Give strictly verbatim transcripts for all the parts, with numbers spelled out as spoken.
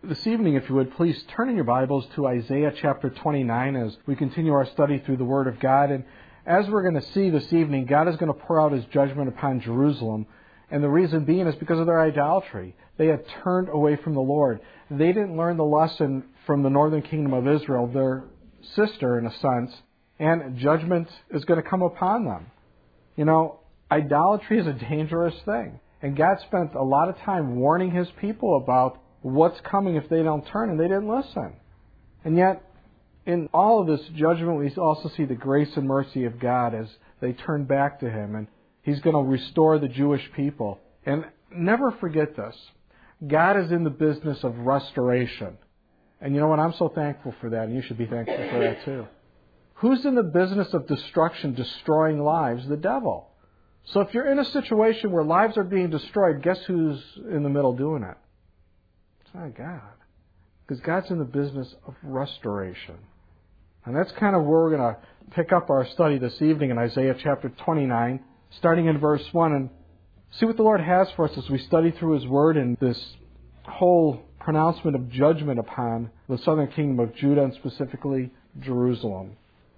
This evening, if you would, please turn in your Bibles to Isaiah chapter twenty-nine as we continue our study through the Word of God. And as we're going to see this evening, God is going to pour out His judgment upon Jerusalem. And the reason being is because of their idolatry. They had turned away from the Lord. They didn't learn the lesson from the northern kingdom of Israel, their sister in a sense, and judgment is going to come upon them. You know, idolatry is a dangerous thing. And God spent a lot of time warning His people about what's coming if they don't turn, and they didn't listen. And yet, in all of this judgment, we also see the grace and mercy of God as they turn back to Him, and He's going to restore the Jewish people. And never forget this. God is in the business of restoration. And you know what? I'm so thankful for that, and you should be thankful for that too. Who's in the business of destruction, destroying lives? The devil. So if you're in a situation where lives are being destroyed, guess who's in the middle doing it? It's not God. Because God's in the business of restoration. And that's kind of where we're going to pick up our study this evening in Isaiah chapter twenty-nine, starting in verse one, and see what the Lord has for us as we study through His Word and this whole pronouncement of judgment upon the southern kingdom of Judah and specifically Jerusalem.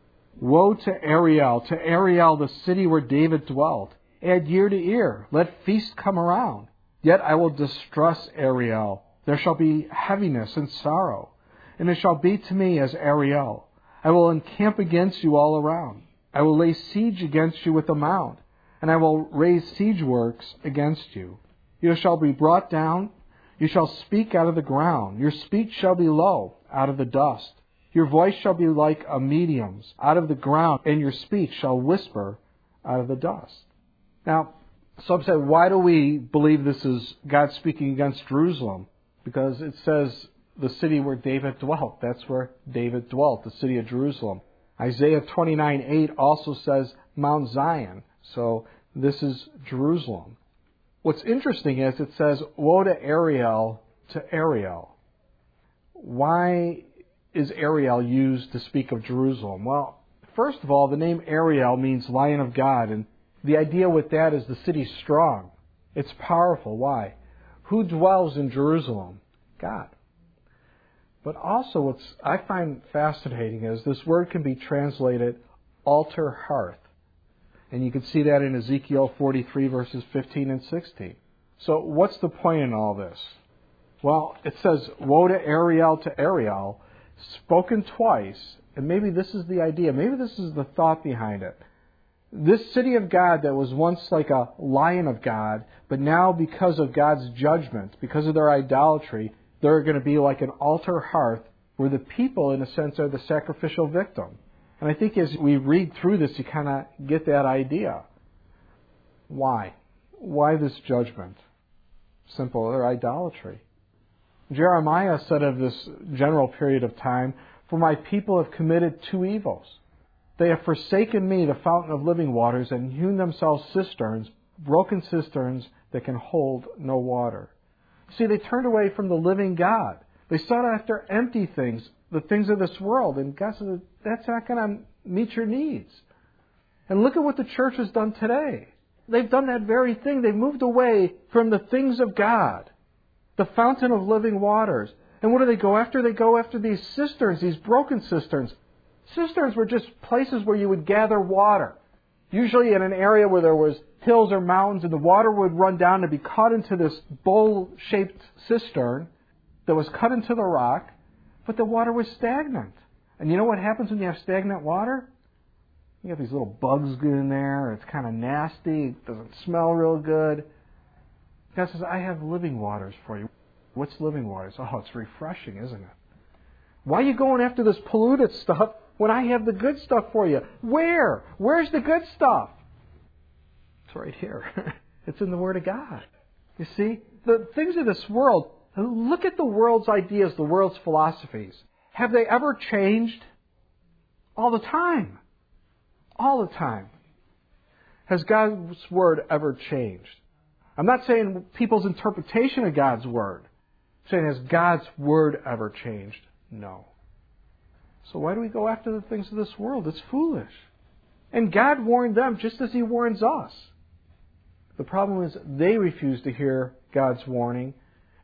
Woe to Ariel, to Ariel, the city where David dwelt. Add year to year, let feast come around. Yet I will distress Ariel. There shall be heaviness and sorrow, and it shall be to me as Ariel. I will encamp against you all around. I will lay siege against you with a mound, and I will raise siege works against you. You shall be brought down. You shall speak out of the ground. Your speech shall be low, out of the dust. Your voice shall be like a medium's, out of the ground, and your speech shall whisper out of the dust. Now, some say, why do we believe this is God speaking against Jerusalem? Because it says the city where David dwelt. That's where David dwelt, the city of Jerusalem. Isaiah twenty-nine eight also says Mount Zion. So this is Jerusalem. What's interesting is it says, woe to Ariel, to Ariel. Why is Ariel used to speak of Jerusalem? Well, first of all, the name Ariel means Lion of God. And the idea with that is the city's strong. It's powerful. Why? Who dwells in Jerusalem? God. But also what I find fascinating is this word can be translated altar hearth. And you can see that in Ezekiel forty-three verses fifteen and sixteen. So what's the point in all this? Well, it says, woe to Ariel, to Ariel, spoken twice. And maybe this is the idea. Maybe this is the thought behind it. This city of God that was once like a lion of God, but now because of God's judgment, because of their idolatry, they're going to be like an altar hearth where the people, in a sense, are the sacrificial victim. And I think as we read through this, you kind of get that idea. Why? Why this judgment? Simple, their idolatry. Jeremiah said of this general period of time, for my people have committed two evils. They have forsaken me, the fountain of living waters, and hewn themselves cisterns, broken cisterns that can hold no water. See, they turned away from the living God. They sought after empty things, the things of this world, and God said, that's not going to meet your needs. And look at what the church has done today. They've done that very thing. They've moved away from the things of God, the fountain of living waters. And what do they go after? They go after these cisterns, these broken cisterns. Cisterns were just places where you would gather water, usually in an area where there was hills or mountains, and the water would run down and be caught into this bowl-shaped cistern that was cut into the rock, but the water was stagnant. And you know what happens when you have stagnant water? You have these little bugs get in there, it's kind of nasty, it doesn't smell real good. God says, I have living waters for you. What's living waters? Oh, it's refreshing, isn't it? Why are you going after this polluted stuff when I have the good stuff for you? Where? Where's the good stuff? It's right here. It's in the Word of God. You see? The things of this world, look at the world's ideas, the world's philosophies. Have they ever changed? All the time. All the time. Has God's Word ever changed? I'm not saying people's interpretation of God's Word. I'm saying, has God's Word ever changed? No. So why do we go after the things of this world? It's foolish. And God warned them just as He warns us. The problem is they refuse to hear God's warning,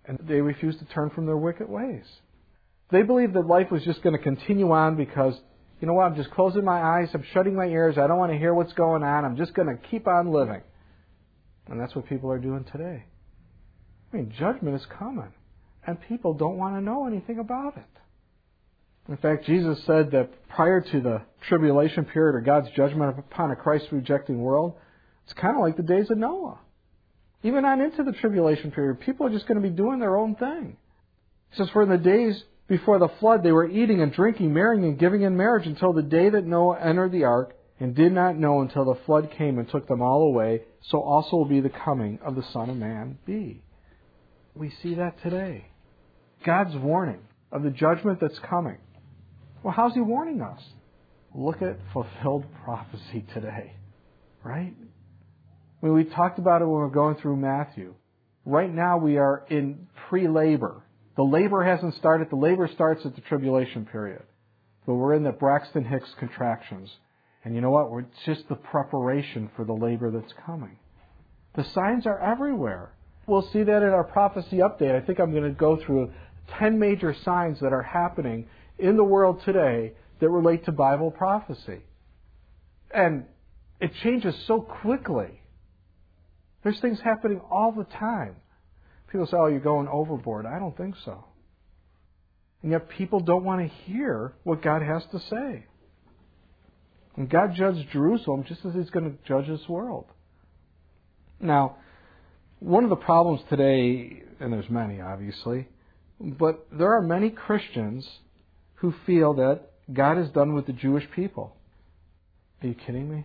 And they refused to turn from their wicked ways. They believed that life was just going to continue on because, you know what, I'm just closing my eyes, I'm shutting my ears, I don't want to hear what's going on, I'm just going to keep on living. And that's what people are doing today. I mean, judgment is coming, and people don't want to know anything about it. In fact, Jesus said that prior to the tribulation period or God's judgment upon a Christ-rejecting world, it's kind of like the days of Noah. Even on into the tribulation period, people are just going to be doing their own thing. He says, for in the days before the flood, they were eating and drinking, marrying and giving in marriage until the day that Noah entered the ark, and did not know until the flood came and took them all away. So also will be the coming of the Son of Man be. We see that today. God's warning of the judgment that's coming. Well, how's He warning us? Look at fulfilled prophecy today, right? I mean, we talked about it when we were going through Matthew. Right now we are in pre-labor. The labor hasn't started. The labor starts at the tribulation period. But we're in the Braxton Hicks contractions. And you know what? We're just the preparation for the labor that's coming. The signs are everywhere. We'll see that in our prophecy update. I think I'm going to go through ten major signs that are happening in the world today that relate to Bible prophecy. And it changes so quickly. There's things happening all the time. People say, oh, you're going overboard. I don't think so. And yet people don't want to hear what God has to say. And God judged Jerusalem just as He's going to judge this world. Now, one of the problems today, and there's many obviously, but there are many Christians who feel that God is done with the Jewish people. Are you kidding me?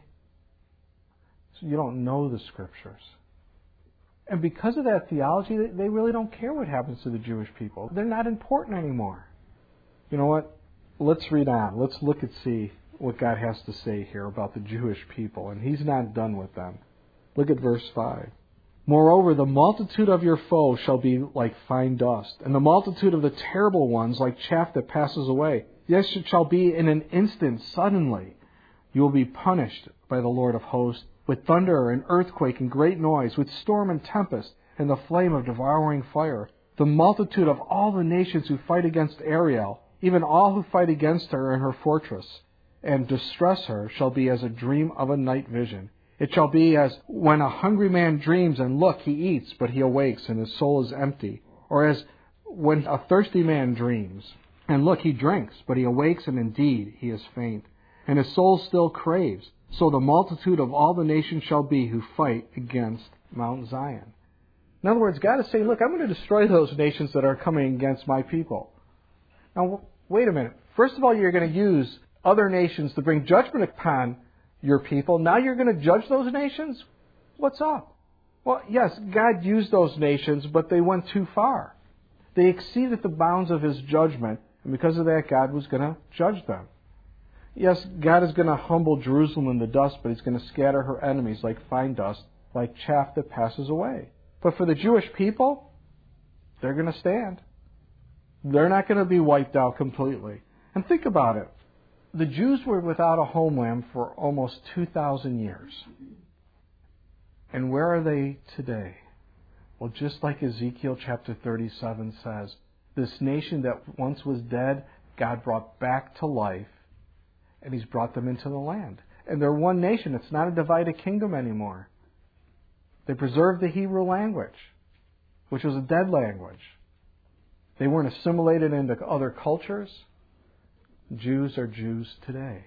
So you don't know the Scriptures. And because of that theology, they really don't care what happens to the Jewish people. They're not important anymore. You know what? Let's read on. Let's look and see what God has to say here about the Jewish people. And He's not done with them. Look at verse five. Moreover, the multitude of your foes shall be like fine dust, and the multitude of the terrible ones like chaff that passes away. Yes, it shall be in an instant, suddenly. You will be punished by the Lord of hosts, with thunder and earthquake and great noise, with storm and tempest, and the flame of devouring fire. The multitude of all the nations who fight against Ariel, even all who fight against her in her fortress, and distress her, shall be as a dream of a night vision. It shall be as when a hungry man dreams, and look, he eats, but he awakes, and his soul is empty. Or as when a thirsty man dreams, and look, he drinks, but he awakes, and indeed he is faint, and his soul still craves. So the multitude of all the nations shall be who fight against Mount Zion. In other words, God is saying, look, I'm going to destroy those nations that are coming against my people. Now, wait a minute. First of all, you're going to use other nations to bring judgment upon your people. Now you're going to judge those nations? What's up? Well, yes, God used those nations, but they went too far. They exceeded the bounds of His judgment, and because of that, God was going to judge them. Yes, God is going to humble Jerusalem in the dust, but He's going to scatter her enemies like fine dust, like chaff that passes away. But for the Jewish people, they're going to stand. They're not going to be wiped out completely. And think about it. The Jews were without a homeland for almost two thousand years. And where are they today? Well, just like Ezekiel chapter thirty-seven says, this nation that once was dead, God brought back to life, and He's brought them into the land. And they're one nation. It's not a divided kingdom anymore. They preserved the Hebrew language, which was a dead language. They weren't assimilated into other cultures. Jews are Jews today.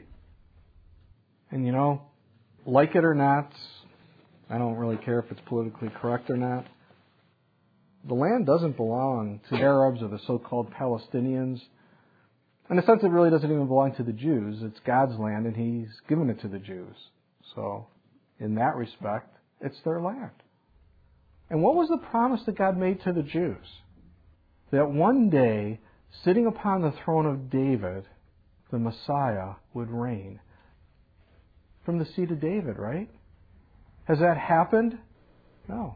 And you know, like it or not, I don't really care if it's politically correct or not, the land doesn't belong to Arabs or the so-called Palestinians. In a sense, it really doesn't even belong to the Jews. It's God's land, and He's given it to the Jews. So, in that respect, it's their land. And what was the promise that God made to the Jews? That one day, sitting upon the throne of David, the Messiah would reign. From the seed of David, right? Has that happened? No.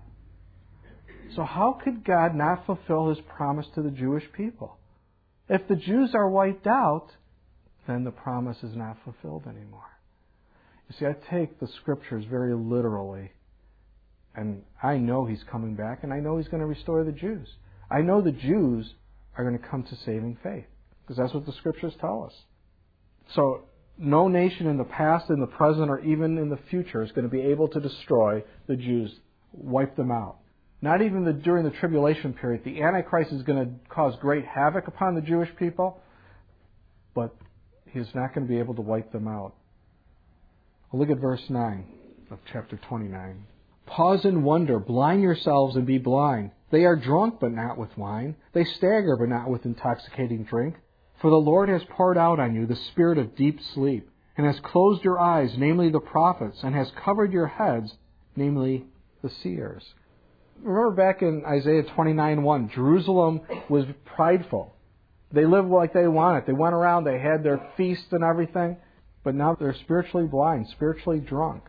So how could God not fulfill His promise to the Jewish people? If the Jews are wiped out, then the promise is not fulfilled anymore. You see, I take the Scriptures very literally. And I know He's coming back, and I know He's going to restore the Jews. I know the Jews are going to come to saving faith, because that's what the Scriptures tell us. So no nation in the past, in the present, or even in the future is going to be able to destroy the Jews, wipe them out. Not even the, during the tribulation period. The Antichrist is going to cause great havoc upon the Jewish people, but he's not going to be able to wipe them out. Well, look at verse nine of chapter twenty-nine. Pause and wonder, blind yourselves and be blind. They are drunk, but not with wine. They stagger, but not with intoxicating drink. For the Lord has poured out on you the spirit of deep sleep, and has closed your eyes, namely the prophets, and has covered your heads, namely the seers. Remember back in Isaiah twenty-nine one, Jerusalem was prideful. They lived like they wanted. They went around, they had their feasts and everything, but now they're spiritually blind, spiritually drunk.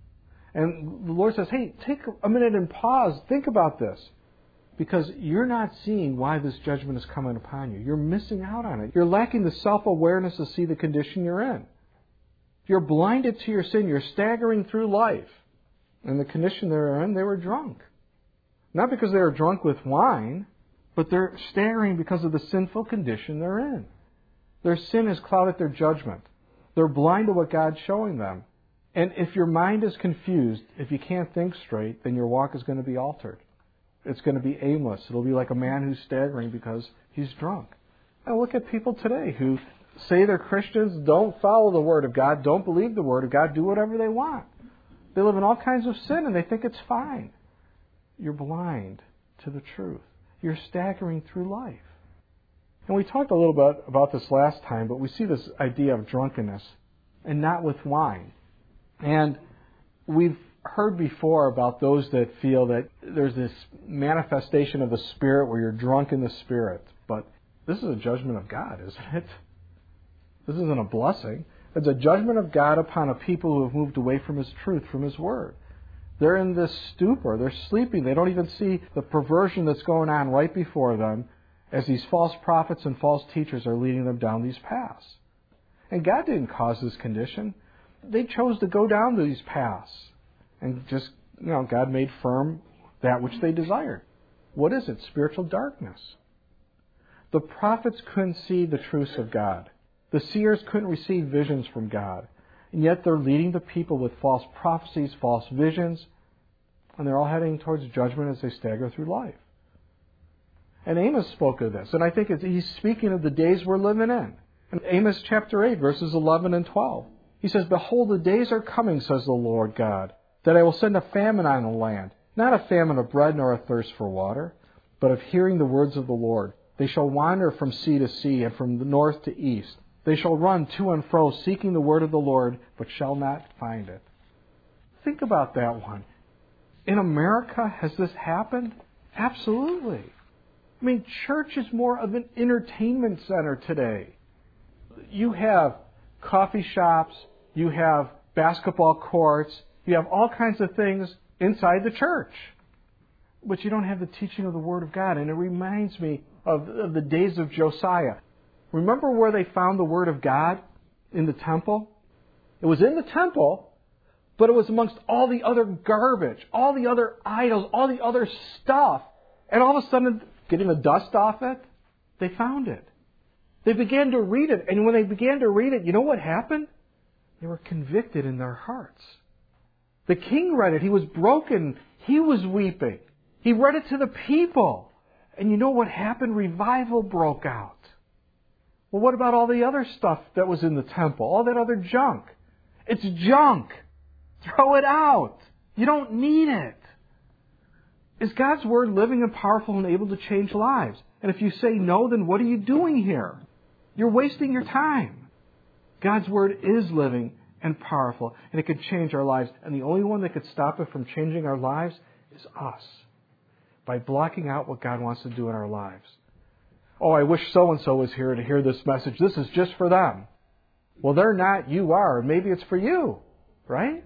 And the Lord says, hey, take a minute and pause. Think about this. Because you're not seeing why this judgment is coming upon you. You're missing out on it. You're lacking the self-awareness to see the condition you're in. You're blinded to your sin. You're staggering through life. And the condition they were in, they were drunk. Not because they were drunk with wine, but they're staggering because of the sinful condition they're in. Their sin has clouded their judgment. They're blind to what God's showing them. And if your mind is confused, if you can't think straight, then your walk is going to be altered. It's going to be aimless. It'll be like a man who's staggering because he's drunk. I look at people today who say they're Christians, don't follow the Word of God, don't believe the Word of God, do whatever they want. They live in all kinds of sin and they think it's fine. You're blind to the truth. You're staggering through life. And we talked a little bit about this last time, but we see this idea of drunkenness and not with wine. And we've heard before about those that feel that there's this manifestation of the Spirit where you're drunk in the Spirit. But this is a judgment of God, isn't it? This isn't a blessing. It's a judgment of God upon a people who have moved away from His truth, from His Word. They're in this stupor. They're sleeping. They don't even see the perversion that's going on right before them as these false prophets and false teachers are leading them down these paths. And God didn't cause this condition. They chose to go down these paths. And just, you know, God made firm that which they desired. What is it? Spiritual darkness. The prophets couldn't see the truths of God. The seers couldn't receive visions from God. And yet they're leading the people with false prophecies, false visions, and they're all heading towards judgment as they stagger through life. And Amos spoke of this, and I think it's, he's speaking of the days we're living in. In Amos chapter eight, verses eleven and twelve, he says, Behold, the days are coming, says the Lord God, that I will send a famine on the land, not a famine of bread nor a thirst for water, but of hearing the words of the Lord. They shall wander from sea to sea and from the north to east. They shall run to and fro, seeking the word of the Lord, but shall not find it. Think about that one. In America, has this happened? Absolutely. I mean, church is more of an entertainment center today. You have coffee shops, you have basketball courts, you have all kinds of things inside the church. But you don't have the teaching of the Word of God. And it reminds me of, of the days of Josiah. Remember where they found the Word of God? In the temple? It was in the temple, but it was amongst all the other garbage, all the other idols, all the other stuff. And all of a sudden, getting the dust off it, they found it. They began to read it. And when they began to read it, you know what happened? They were convicted in their hearts. The king read it. He was broken. He was weeping. He read it to the people. And you know what happened? Revival broke out. Well, what about all the other stuff that was in the temple? All that other junk? It's junk. Throw it out. You don't need it. Is God's Word living and powerful and able to change lives? And if you say no, then what are you doing here? You're wasting your time. God's Word is living and powerful, and it can change our lives. And the only one that could stop it from changing our lives is us, by blocking out what God wants to do in our lives. Oh, I wish so-and-so was here to hear this message. This is just for them. Well, they're not. You are. Maybe it's for you, right?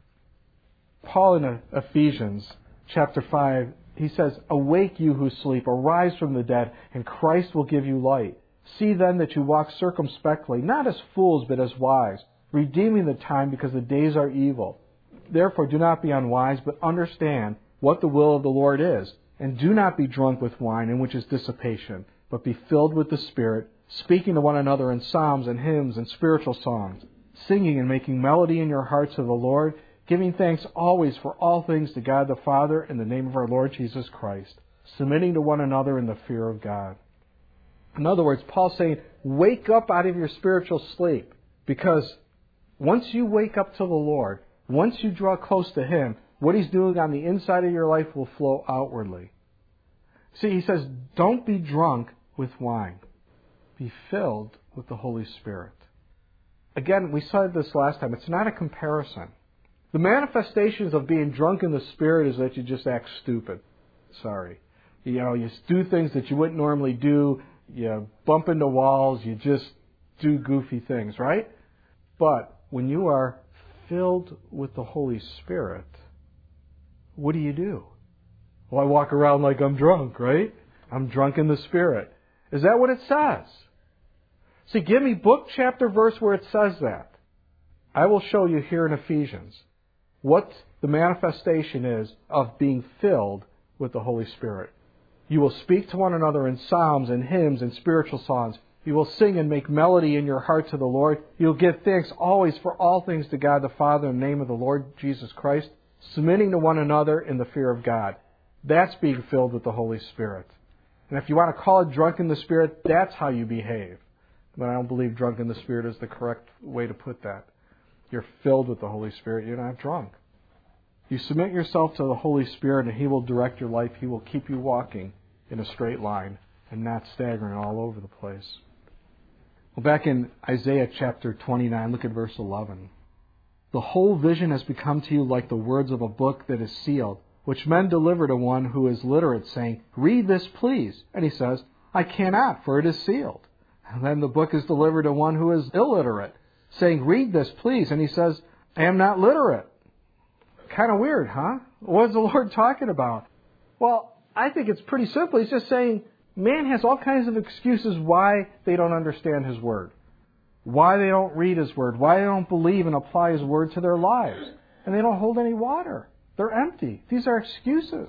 Paul in Ephesians chapter five, he says, Awake, you who sleep, arise from the dead, and Christ will give you light. See then that you walk circumspectly, not as fools, but as wise, redeeming the time because the days are evil. Therefore, do not be unwise, but understand what the will of the Lord is. And do not be drunk with wine, in which is dissipation, but be filled with the Spirit, speaking to one another in psalms and hymns and spiritual songs, singing and making melody in your hearts to the Lord, giving thanks always for all things to God the Father in the name of our Lord Jesus Christ, submitting to one another in the fear of God. In other words, Paul's saying, wake up out of your spiritual sleep, because once you wake up to the Lord, once you draw close to Him, what He's doing on the inside of your life will flow outwardly. See, he says, don't be drunk with wine. Be filled with the Holy Spirit. Again, we said this last time. It's not a comparison. The manifestations of being drunk in the Spirit is that you just act stupid. Sorry. You know, you do things that you wouldn't normally do. You bump into walls. You just do goofy things, right? But when you are filled with the Holy Spirit, what do you do? Well, I walk around like I'm drunk, right? I'm drunk in the Spirit. Is that what it says? See, give me book, chapter, verse where it says that. I will show you here in Ephesians what the manifestation is of being filled with the Holy Spirit. You will speak to one another in psalms and hymns and spiritual songs. You will sing and make melody in your heart to the Lord. You'll give thanks always for all things to God the Father in the name of the Lord Jesus Christ, submitting to one another in the fear of God. That's being filled with the Holy Spirit. And if you want to call it drunk in the Spirit, that's how you behave. But I don't believe drunk in the Spirit is the correct way to put that. You're filled with the Holy Spirit. You're not drunk. You submit yourself to the Holy Spirit and He will direct your life. He will keep you walking in a straight line and not staggering all over the place. Well, back in Isaiah chapter twenty-nine, look at verse eleven. The whole vision has become to you like the words of a book that is sealed, which men deliver to one who is literate, saying, read this, please. And he says, I cannot, for it is sealed. And then the book is delivered to one who is illiterate, saying, read this, please. And he says, I am not literate. Kind of weird, huh? What is the Lord talking about? Well, I think it's pretty simple. He's just saying, man has all kinds of excuses why they don't understand His Word, why they don't read His Word, why they don't believe and apply His Word to their lives. And they don't hold any water. They're empty. These are excuses.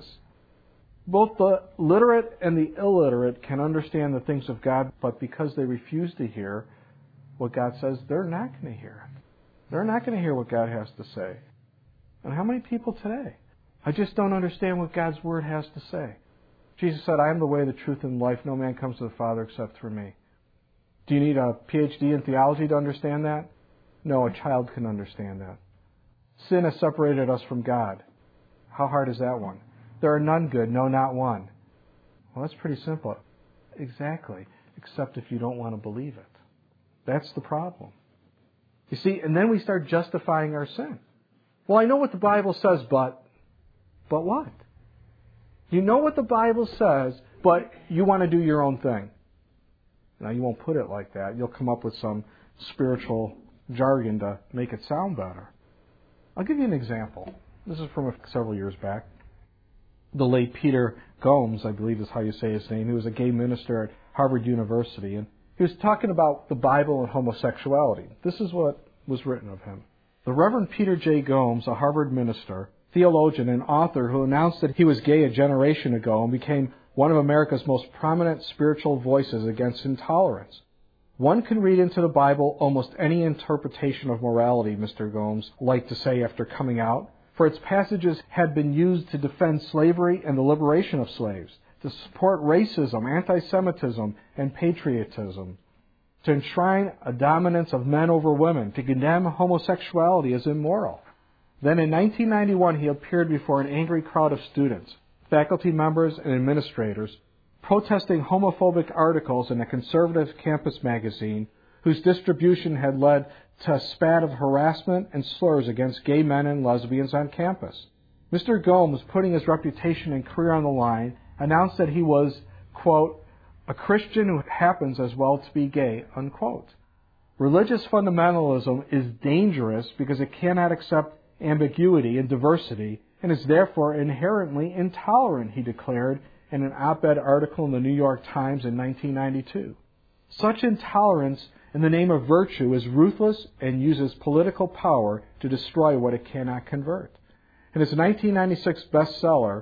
Both the literate and the illiterate can understand the things of God, but because they refuse to hear what God says, they're not going to hear it. They're not going to hear what God has to say. And how many people today? I just don't understand what God's Word has to say. Jesus said, I am the way, the truth, and life. No man comes to the Father except through me. Do you need a P H D in theology to understand that? No, a child can understand that. Sin has separated us from God. How hard is that one? There are none good, no, not one. Well, that's pretty simple. Exactly, except if you don't want to believe it. That's the problem. You see, and then we start justifying our sin. Well, I know what the Bible says, but, but what? You know what the Bible says, but you want to do your own thing. Now, you won't put it like that. You'll come up with some spiritual jargon to make it sound better. I'll give you an example. This is from several years back. The late Peter Gomes, I believe is how you say his name, he was a gay minister at Harvard University, and he was talking about the Bible and homosexuality. This is what was written of him. The Reverend Peter J. Gomes, a Harvard minister, theologian, and author who announced that he was gay a generation ago and became one of America's most prominent spiritual voices against intolerance. One can read into the Bible almost any interpretation of morality, Mister Gomes liked to say after coming out, for its passages had been used to defend slavery and the liberation of slaves, to support racism, anti-Semitism, and patriotism, to enshrine a dominance of men over women, to condemn homosexuality as immoral. Then in nineteen ninety-one, he appeared before an angry crowd of students, faculty members, and administrators, protesting homophobic articles in a conservative campus magazine whose distribution had led to a spat of harassment and slurs against gay men and lesbians on campus. Mister Gomes, putting his reputation and career on the line, announced that he was, quote, a Christian who happens as well to be gay, unquote. Religious fundamentalism is dangerous because it cannot accept ambiguity and diversity and is therefore inherently intolerant, he declared in an op-ed article in the New York Times in nineteen ninety-two. Such intolerance in the name of virtue is ruthless and uses political power to destroy what it cannot convert. In his nineteen ninety-six bestseller,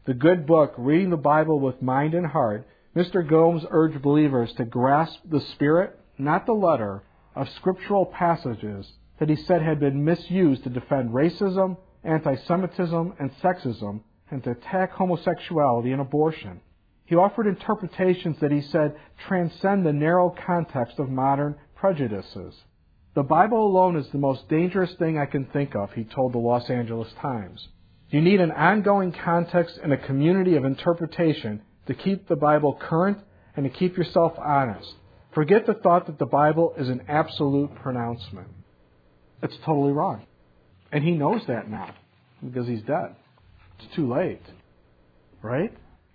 the good book, Reading the Bible with Mind and Heart, Mister Gomes urged believers to grasp the spirit, not the letter, of scriptural passages that he said had been misused to defend racism, anti-Semitism, and sexism, and to attack homosexuality and abortion. He offered interpretations that he said transcend the narrow context of modern prejudices. The Bible alone is the most dangerous thing I can think of, he told the Los Angeles Times. You need an ongoing context and a community of interpretation to keep the Bible current and to keep yourself honest. Forget the thought that the Bible is an absolute pronouncement. It's totally wrong. And he knows that now because he's dead. It's too late. Right?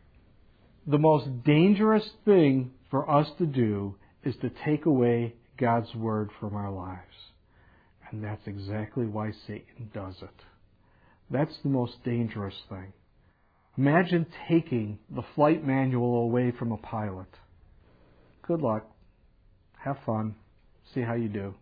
The most dangerous thing for us to do is to take away God's Word from our lives. And that's exactly why Satan does it. That's the most dangerous thing. Imagine taking the flight manual away from a pilot. Good luck. Have fun. See how you do.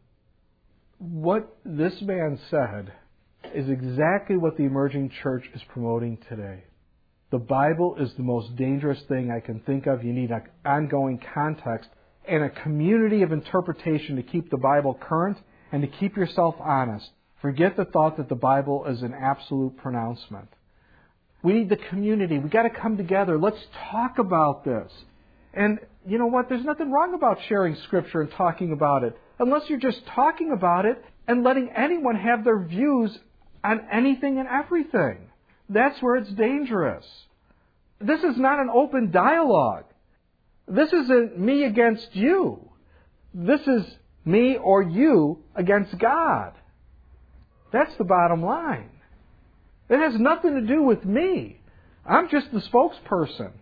What this man said is exactly what the emerging church is promoting today. The Bible is the most dangerous thing I can think of. You need an ongoing context and a community of interpretation to keep the Bible current and to keep yourself honest. Forget the thought that the Bible is an absolute pronouncement. We need the community. We've got to come together. Let's talk about this. And you know what? There's nothing wrong about sharing Scripture and talking about it, unless you're just talking about it and letting anyone have their views on anything and everything. That's where it's dangerous. This is not an open dialogue. This isn't me against you. This is me or you against God. That's the bottom line. It has nothing to do with me. I'm just the spokesperson.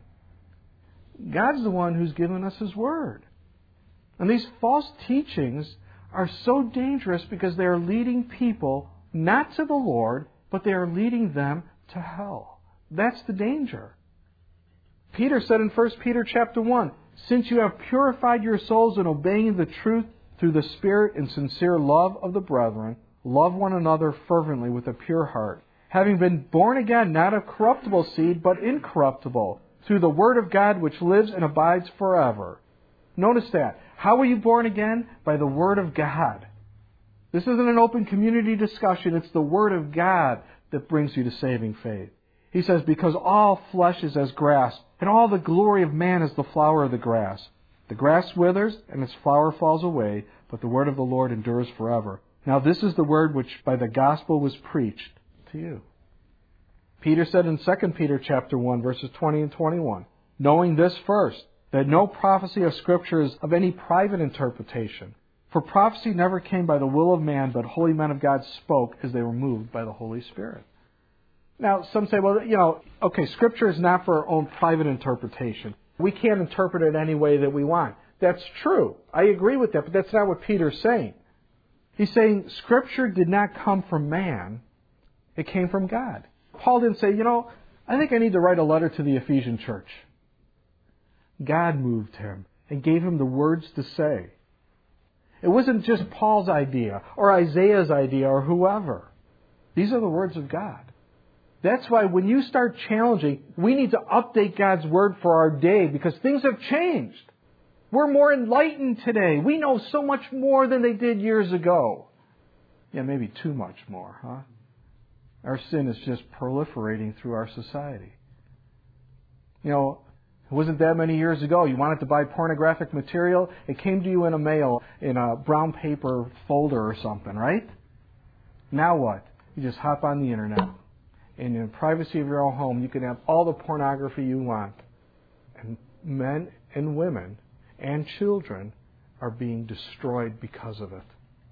God's the one who's given us His Word. And these false teachings are so dangerous because they are leading people not to the Lord, but they are leading them to hell. That's the danger. Peter said in First Peter chapter one, since you have purified your souls in obeying the truth through the Spirit and sincere love of the brethren, love one another fervently with a pure heart, having been born again, not of corruptible seed, but incorruptible, through the Word of God which lives and abides forever. Notice that. How were you born again? By the Word of God. This isn't an open community discussion. It's the Word of God that brings you to saving faith. He says, because all flesh is as grass, and all the glory of man is the flower of the grass. The grass withers, and its flower falls away, but the word of the Lord endures forever. Now this is the word which by the gospel was preached to you. Peter said in Second Peter chapter one, verses twenty and twenty-one, knowing this first, that no prophecy of Scripture is of any private interpretation. For prophecy never came by the will of man, but holy men of God spoke as they were moved by the Holy Spirit. Now, some say, well, you know, okay, Scripture is not for our own private interpretation. We can't interpret it any way that we want. That's true. I agree with that, but that's not what Peter's saying. He's saying Scripture did not come from man. It came from God. Paul didn't say, you know, I think I need to write a letter to the Ephesian church. God moved him and gave him the words to say. It wasn't just Paul's idea or Isaiah's idea or whoever. These are the words of God. That's why when you start challenging, we need to update God's Word for our day because things have changed. We're more enlightened today. We know so much more than they did years ago. Yeah, maybe too much more, huh? Our sin is just proliferating through our society. You know, it wasn't that many years ago. You wanted to buy pornographic material. It came to you in a mail, in a brown paper folder or something, right? Now what? You just hop on the internet. And in the privacy of your own home, you can have all the pornography you want. And men and women and children are being destroyed because of it.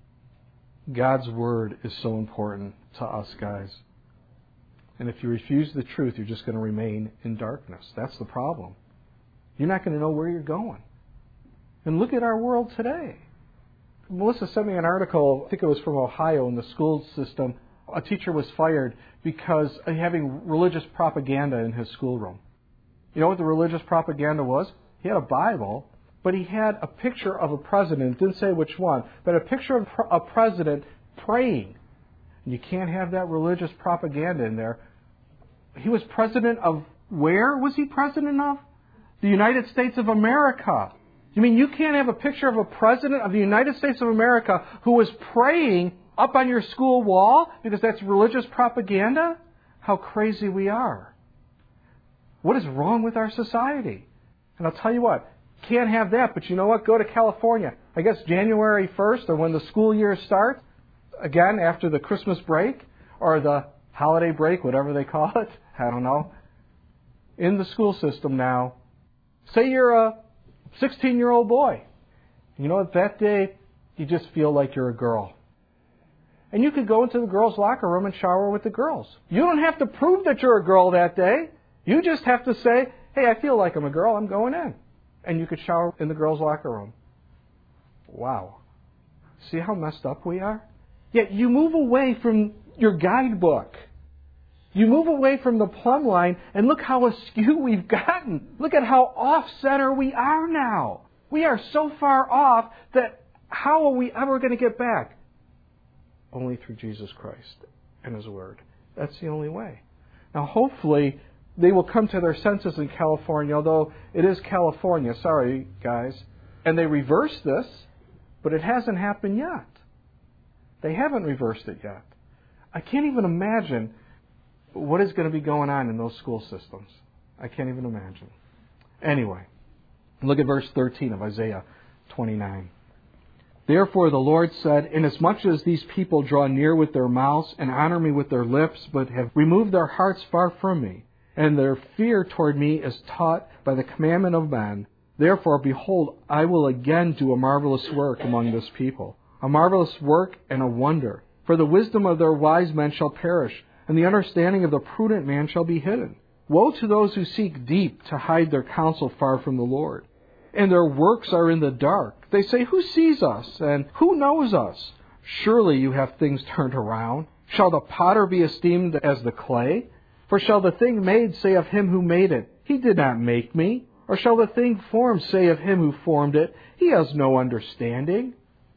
God's Word is so important to us, guys. And if you refuse the truth, you're just going to remain in darkness. That's the problem. You're not going to know where you're going. And look at our world today. Melissa sent me an article, I think it was from Ohio, in the school system. A teacher was fired because of having religious propaganda in his schoolroom. You know what the religious propaganda was? He had a Bible, but he had a picture of a president. It didn't say which one, but a picture of a president praying. And you can't have that religious propaganda in there. He was president of Where was he president of? The United States of America. You mean you can't have a picture of a president of the United States of America who was praying up on your school wall because that's religious propaganda? How crazy we are. What is wrong with our society? And I'll tell you what, can't have that, but you know what? Go to California. I guess January first, or when the school year starts, again after the Christmas break, or the holiday break, whatever they call it, I don't know. In the school system now, say you're a sixteen-year-old boy. You know what? That day, you just feel like you're a girl. And you could go into the girls' locker room and shower with the girls. You don't have to prove that you're a girl that day. You just have to say, hey, I feel like I'm a girl, I'm going in. And you could shower in the girls' locker room. Wow. See how messed up we are? Yet you move away from your guidebook. You move away from the plumb line, and look how askew we've gotten. Look at how off-center we are now. We are so far off that how are we ever going to get back? Only through Jesus Christ and His Word. That's the only way. Now, hopefully, they will come to their senses in California, although it is California, sorry, guys. And they reversed this, but it hasn't happened yet. They haven't reversed it yet. I can't even imagine what is going to be going on in those school systems. I can't even imagine. Anyway, look at verse thirteen of Isaiah twenty-nine. Therefore the Lord said, inasmuch as these people draw near with their mouths and honor me with their lips, but have removed their hearts far from me, and their fear toward me is taught by the commandment of men, therefore, behold, I will again do a marvelous work among this people, a marvelous work and a wonder. For the wisdom of their wise men shall perish, and the understanding of the prudent man shall be hidden. Woe to those who seek deep to hide their counsel far from the Lord. And their works are in the dark. They say, who sees us, and who knows us? Surely you have things turned around. Shall the potter be esteemed as the clay? For shall the thing made say of him who made it, he did not make me? Or shall the thing formed say of him who formed it, he has no understanding?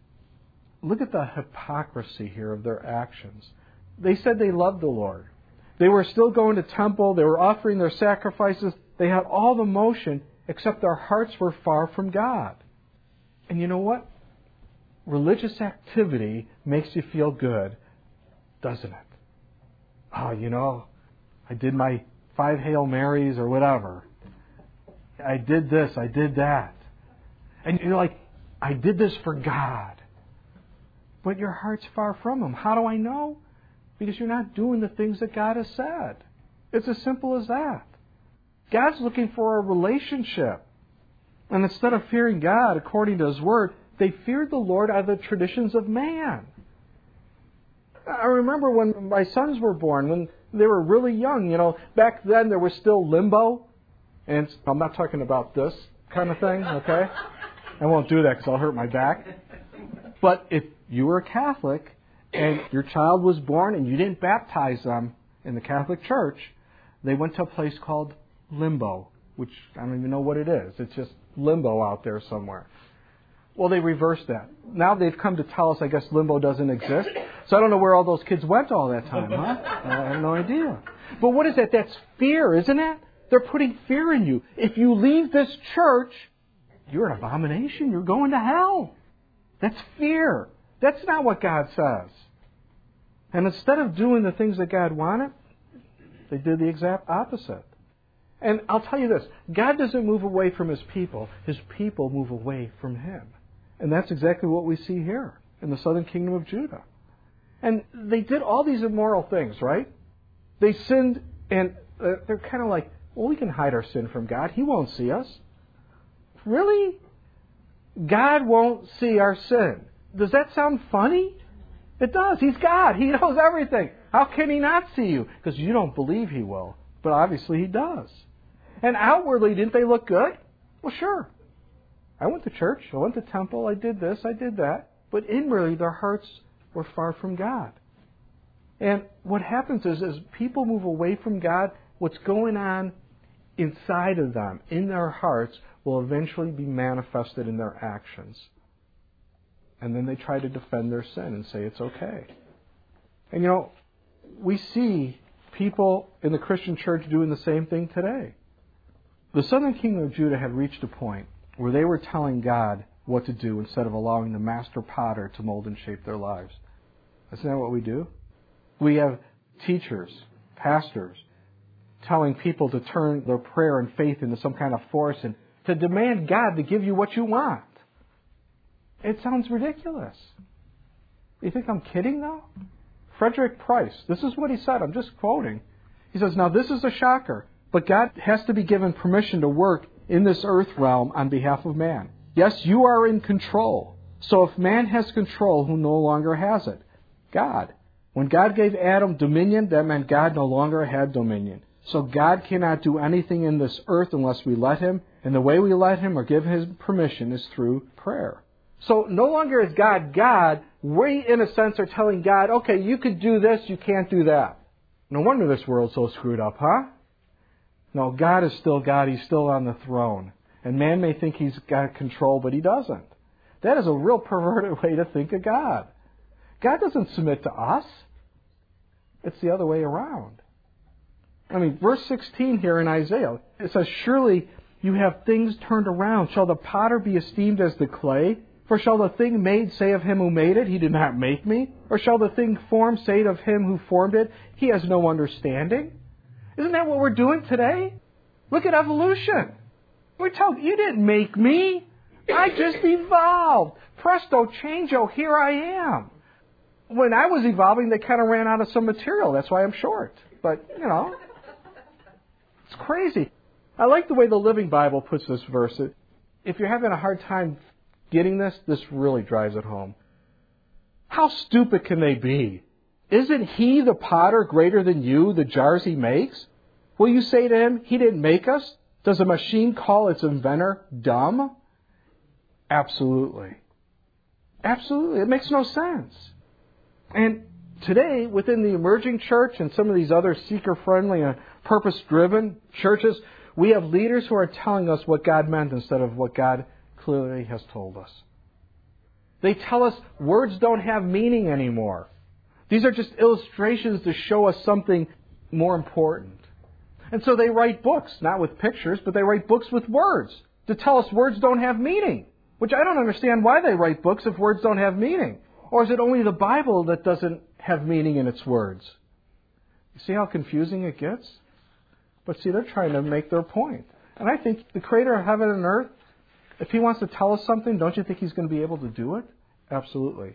Look at the hypocrisy here of their actions. They said they loved the Lord. They were still going to temple. They were offering their sacrifices. They had all the motion, except their hearts were far from God. And you know what? Religious activity makes you feel good, doesn't it? Oh, you know, I did my five Hail Marys or whatever. I did this, I did that. And you're like, I did this for God. But your heart's far from Him. How do I know? Because you're not doing the things that God has said. It's as simple as that. God's looking for a relationship. And instead of fearing God according to His Word, they feared the Lord out of the traditions of man. I remember when my sons were born, when they were really young, you know, back then there was still limbo. And I'm not talking about this kind of thing, okay? I won't do that because I'll hurt my back. But if you were a Catholic and your child was born and you didn't baptize them in the Catholic Church, they went to a place called limbo, which I don't even know what it is. It's just limbo out there somewhere. Well, they reversed that. Now they've come to tell us, I guess, limbo doesn't exist. So I don't know where all those kids went all that time, huh? I have no idea. But what is that? That's fear, isn't it? They're putting fear in you. If you leave this church, you're an abomination. You're going to hell. That's fear. That's not what God says. And instead of doing the things that God wanted, they did the exact opposite. And I'll tell you this, God doesn't move away from His people. His people move away from Him. And that's exactly what we see here in the southern kingdom of Judah. And they did all these immoral things, right? They sinned, and uh, they're kind of like, well, we can hide our sin from God. He won't see us. Really? God won't see our sin. Does that sound funny? It does. He's God. He knows everything. How can He not see you? Because you don't believe He will. But obviously He does. And outwardly, didn't they look good? Well, sure. I went to church. I went to temple. I did this. I did that. But inwardly, their hearts were far from God. And what happens is, as people move away from God, what's going on inside of them, in their hearts, will eventually be manifested in their actions. And then they try to defend their sin and say it's okay. And you know, we see people in the Christian church doing the same thing today. The southern kingdom of Judah had reached a point where they were telling God what to do instead of allowing the master potter to mold and shape their lives. Isn't that what we do? We have teachers, pastors, telling people to turn their prayer and faith into some kind of force and to demand God to give you what you want. It sounds ridiculous. You think I'm kidding, though? Frederick Price, this is what he said. I'm just quoting. He says, now this is a shocker, but God has to be given permission to work in this earth realm on behalf of man. Yes, you are in control. So if man has control, who no longer has it? God. When God gave Adam dominion, that meant God no longer had dominion. So God cannot do anything in this earth unless we let Him. And the way we let Him or give Him permission is through prayer. So no longer is God God. We, in a sense, are telling God, okay, you could do this, you can't do that. No wonder this world's so screwed up, huh? No, God is still God. He's still on the throne. And man may think He's got control, but He doesn't. That is a real perverted way to think of God. God doesn't submit to us. It's the other way around. I mean, verse sixteen here in Isaiah, it says, surely you have things turned around. Shall the potter be esteemed as the clay? For shall the thing made say of Him who made it, He did not make me? Or shall the thing formed say of Him who formed it, He has no understanding? Isn't that what we're doing today? Look at evolution. We're told, you didn't make me. I just evolved. Presto, changeo, here I am. When I was evolving, they kind of ran out of some material. That's why I'm short. But, you know, it's crazy. I like the way the Living Bible puts this verse. If you're having a hard time getting this, this really drives it home. How stupid can they be? Isn't He, the potter, greater than you, the jars He makes? Will you say to Him, He didn't make us? Does a machine call its inventor dumb? Absolutely. Absolutely. It makes no sense. And today, within the emerging church and some of these other seeker-friendly and purpose-driven churches, we have leaders who are telling us what God meant instead of what God clearly has told us. They tell us words don't have meaning anymore. These are just illustrations to show us something more important. And so they write books, not with pictures, but they write books with words to tell us words don't have meaning. Which I don't understand why they write books if words don't have meaning. Or is it only the Bible that doesn't have meaning in its words? You see how confusing it gets? But see, they're trying to make their point. And I think the Creator of heaven and earth, if He wants to tell us something, don't you think He's going to be able to do it? Absolutely.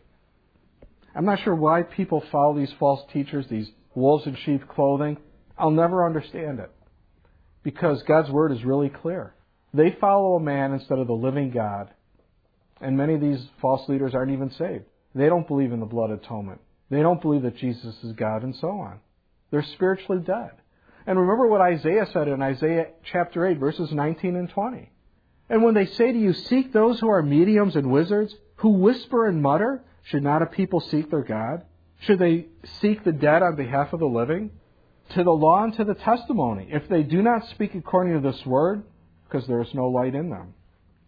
I'm not sure why people follow these false teachers, these wolves in sheep clothing. I'll never understand it. Because God's Word is really clear. They follow a man instead of the living God. And many of these false leaders aren't even saved. They don't believe in the blood atonement. They don't believe that Jesus is God and so on. They're spiritually dead. And remember what Isaiah said in Isaiah chapter eight, verses nineteen and twenty. And when they say to you, seek those who are mediums and wizards, who whisper and mutter, should not a people seek their God? Should they seek the dead on behalf of the living? To the law and to the testimony, if they do not speak according to this word, because there is no light in them.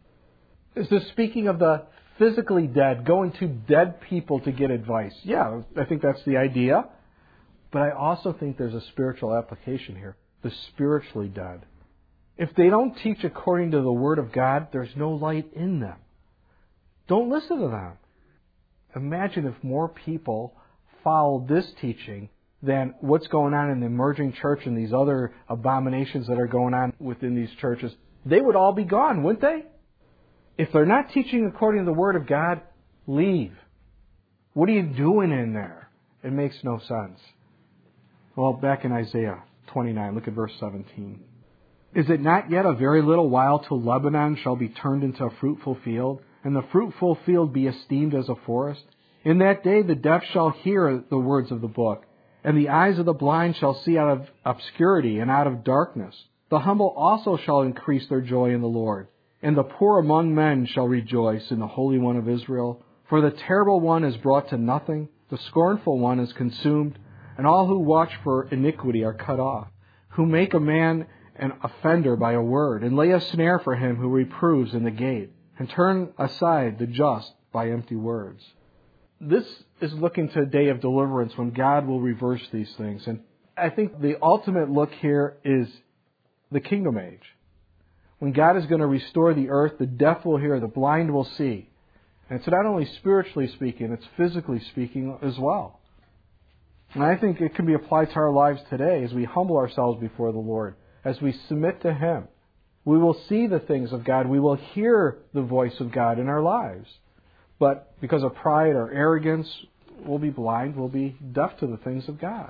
Is this speaking of the physically dead, going to dead people to get advice? Yeah, I think that's the idea. But I also think there's a spiritual application here. The spiritually dead. If they don't teach according to the Word of God, there's no light in them. Don't listen to them. Imagine if more people followed this teaching than what's going on in the emerging church and these other abominations that are going on within these churches. They would all be gone, wouldn't they? If they're not teaching according to the Word of God, leave. What are you doing in there? It makes no sense. Well, back in Isaiah twenty-nine, look at verse seventeen. Is it not yet a very little while till Lebanon shall be turned into a fruitful field, and the fruitful field be esteemed as a forest? In that day the deaf shall hear the words of the book, and the eyes of the blind shall see out of obscurity and out of darkness. The humble also shall increase their joy in the Lord, and the poor among men shall rejoice in the Holy One of Israel. For the terrible one is brought to nothing, the scornful one is consumed, and all who watch for iniquity are cut off, who make a man an offender by a word, and lay a snare for him who reproves in the gate, and turn aside the just by empty words. This is looking to a day of deliverance when God will reverse these things. And I think the ultimate look here is the kingdom age. When God is going to restore the earth, the deaf will hear, the blind will see. And it's not only spiritually speaking, it's physically speaking as well. And I think it can be applied to our lives today as we humble ourselves before the Lord, as we submit to Him. We will see the things of God. We will hear the voice of God in our lives. But because of pride or arrogance, we'll be blind, we'll be deaf to the things of God.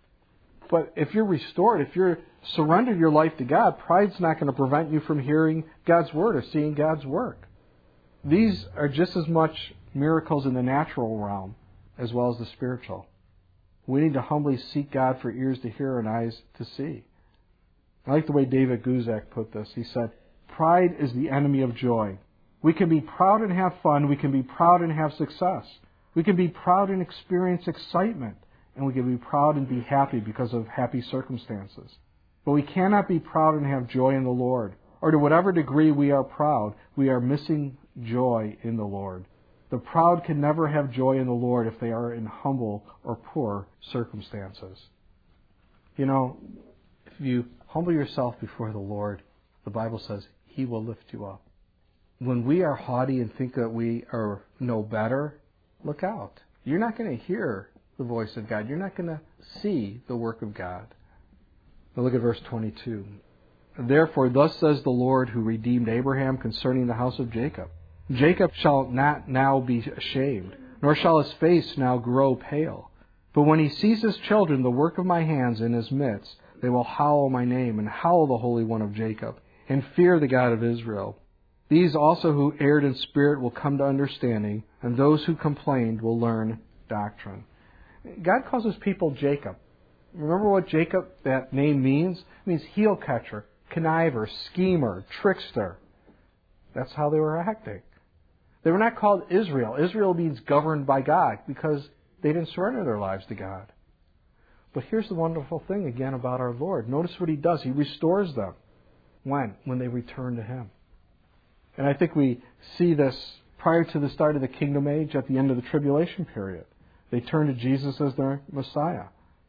But if you're restored, if you're surrendered your life to God, pride's not going to prevent you from hearing God's Word or seeing God's work. These are just as much miracles in the natural realm as well as the spiritual. We need to humbly seek God for ears to hear and eyes to see. I like the way David Guzak put this. He said, pride is the enemy of joy. We can be proud and have fun. We can be proud and have success. We can be proud and experience excitement. And we can be proud and be happy because of happy circumstances. But we cannot be proud and have joy in the Lord. Or to whatever degree we are proud, we are missing joy in the Lord. The proud can never have joy in the Lord if they are in humble or poor circumstances. You know, if you humble yourself before the Lord, the Bible says He will lift you up. When we are haughty and think that we are no better, look out. You're not going to hear the voice of God. You're not going to see the work of God. Now look at verse twenty-two. Therefore, thus says the Lord who redeemed Abraham concerning the house of Jacob. Jacob shall not now be ashamed, nor shall his face now grow pale. But when he sees his children, the work of my hands in his midst, they will hallow my name, and hallow the Holy One of Jacob, and fear the God of Israel. These also who erred in spirit will come to understanding, and those who complained will learn doctrine. God calls his people Jacob. Remember what Jacob, that name means? It means heel catcher, conniver, schemer, trickster. That's how they were acting. They were not called Israel. Israel means governed by God because they didn't surrender their lives to God. But here's the wonderful thing again about our Lord. Notice what He does. He restores them. When? When they return to Him. And I think we see this prior to the start of the kingdom age at the end of the tribulation period. They turn to Jesus as their Messiah.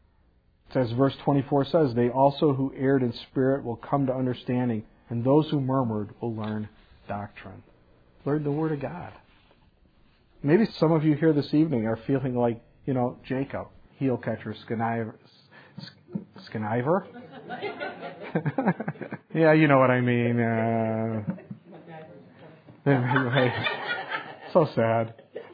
As verse twenty-four says, they also who erred in spirit will come to understanding, and those who murmured will learn doctrine. Learn the Word of God. Maybe some of you here this evening are feeling like, you know, Jacob, heel catcher, Skenniver. Skenniver? Yeah, you know what I mean. Uh, anyway, so sad.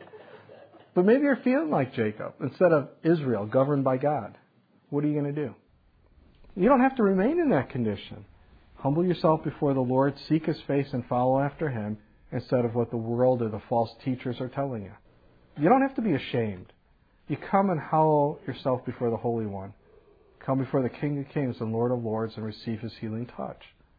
But maybe you're feeling like Jacob instead of Israel, governed by God. What are you going to do? You don't have to remain in that condition. Humble yourself before the Lord, seek His face, and follow after Him instead of what the world or the false teachers are telling you. You don't have to be ashamed. You come and hallow yourself before the Holy One. Come before the King of Kings and Lord of Lords and receive His healing touch.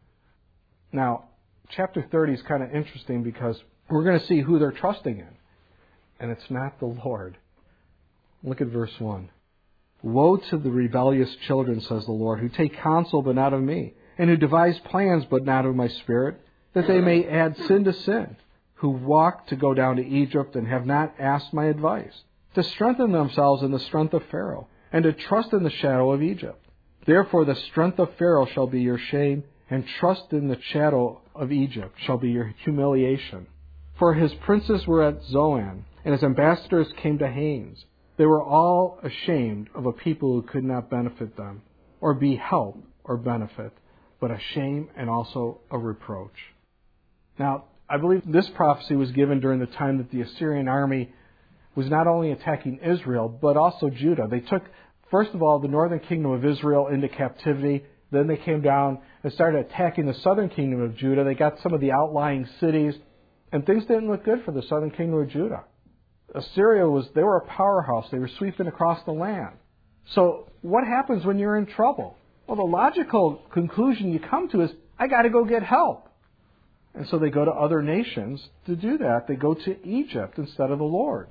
Now, chapter thirty is kind of interesting because we're going to see who they're trusting in. And it's not the Lord. Look at verse one. Woe to the rebellious children, says the Lord, who take counsel but not of me, and who devise plans but not of my Spirit, that they may add sin to sin, who walk to go down to Egypt and have not asked my advice, to strengthen themselves in the strength of Pharaoh, and to trust in the shadow of Egypt. Therefore the strength of Pharaoh shall be your shame, and trust in the shadow of Egypt shall be your humiliation. For his princes were at Zoan, and his ambassadors came to Hanes. They were all ashamed of a people who could not benefit them, or be help or benefit, but a shame and also a reproach. Now, I believe this prophecy was given during the time that the Assyrian army was not only attacking Israel, but also Judah. They took, first of all, the northern kingdom of Israel into captivity. Then they came down and started attacking the southern kingdom of Judah. They got some of the outlying cities, and things didn't look good for the southern kingdom of Judah. Assyria was, they were a powerhouse. They were sweeping across the land. So what happens when you're in trouble? Well, the logical conclusion you come to is, I got to go get help. And so they go to other nations to do that. They go to Egypt instead of the Lord.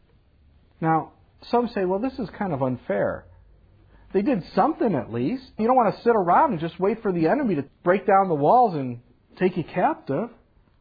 Now, some say, well, this is kind of unfair. They did something at least. You don't want to sit around and just wait for the enemy to break down the walls and take you captive.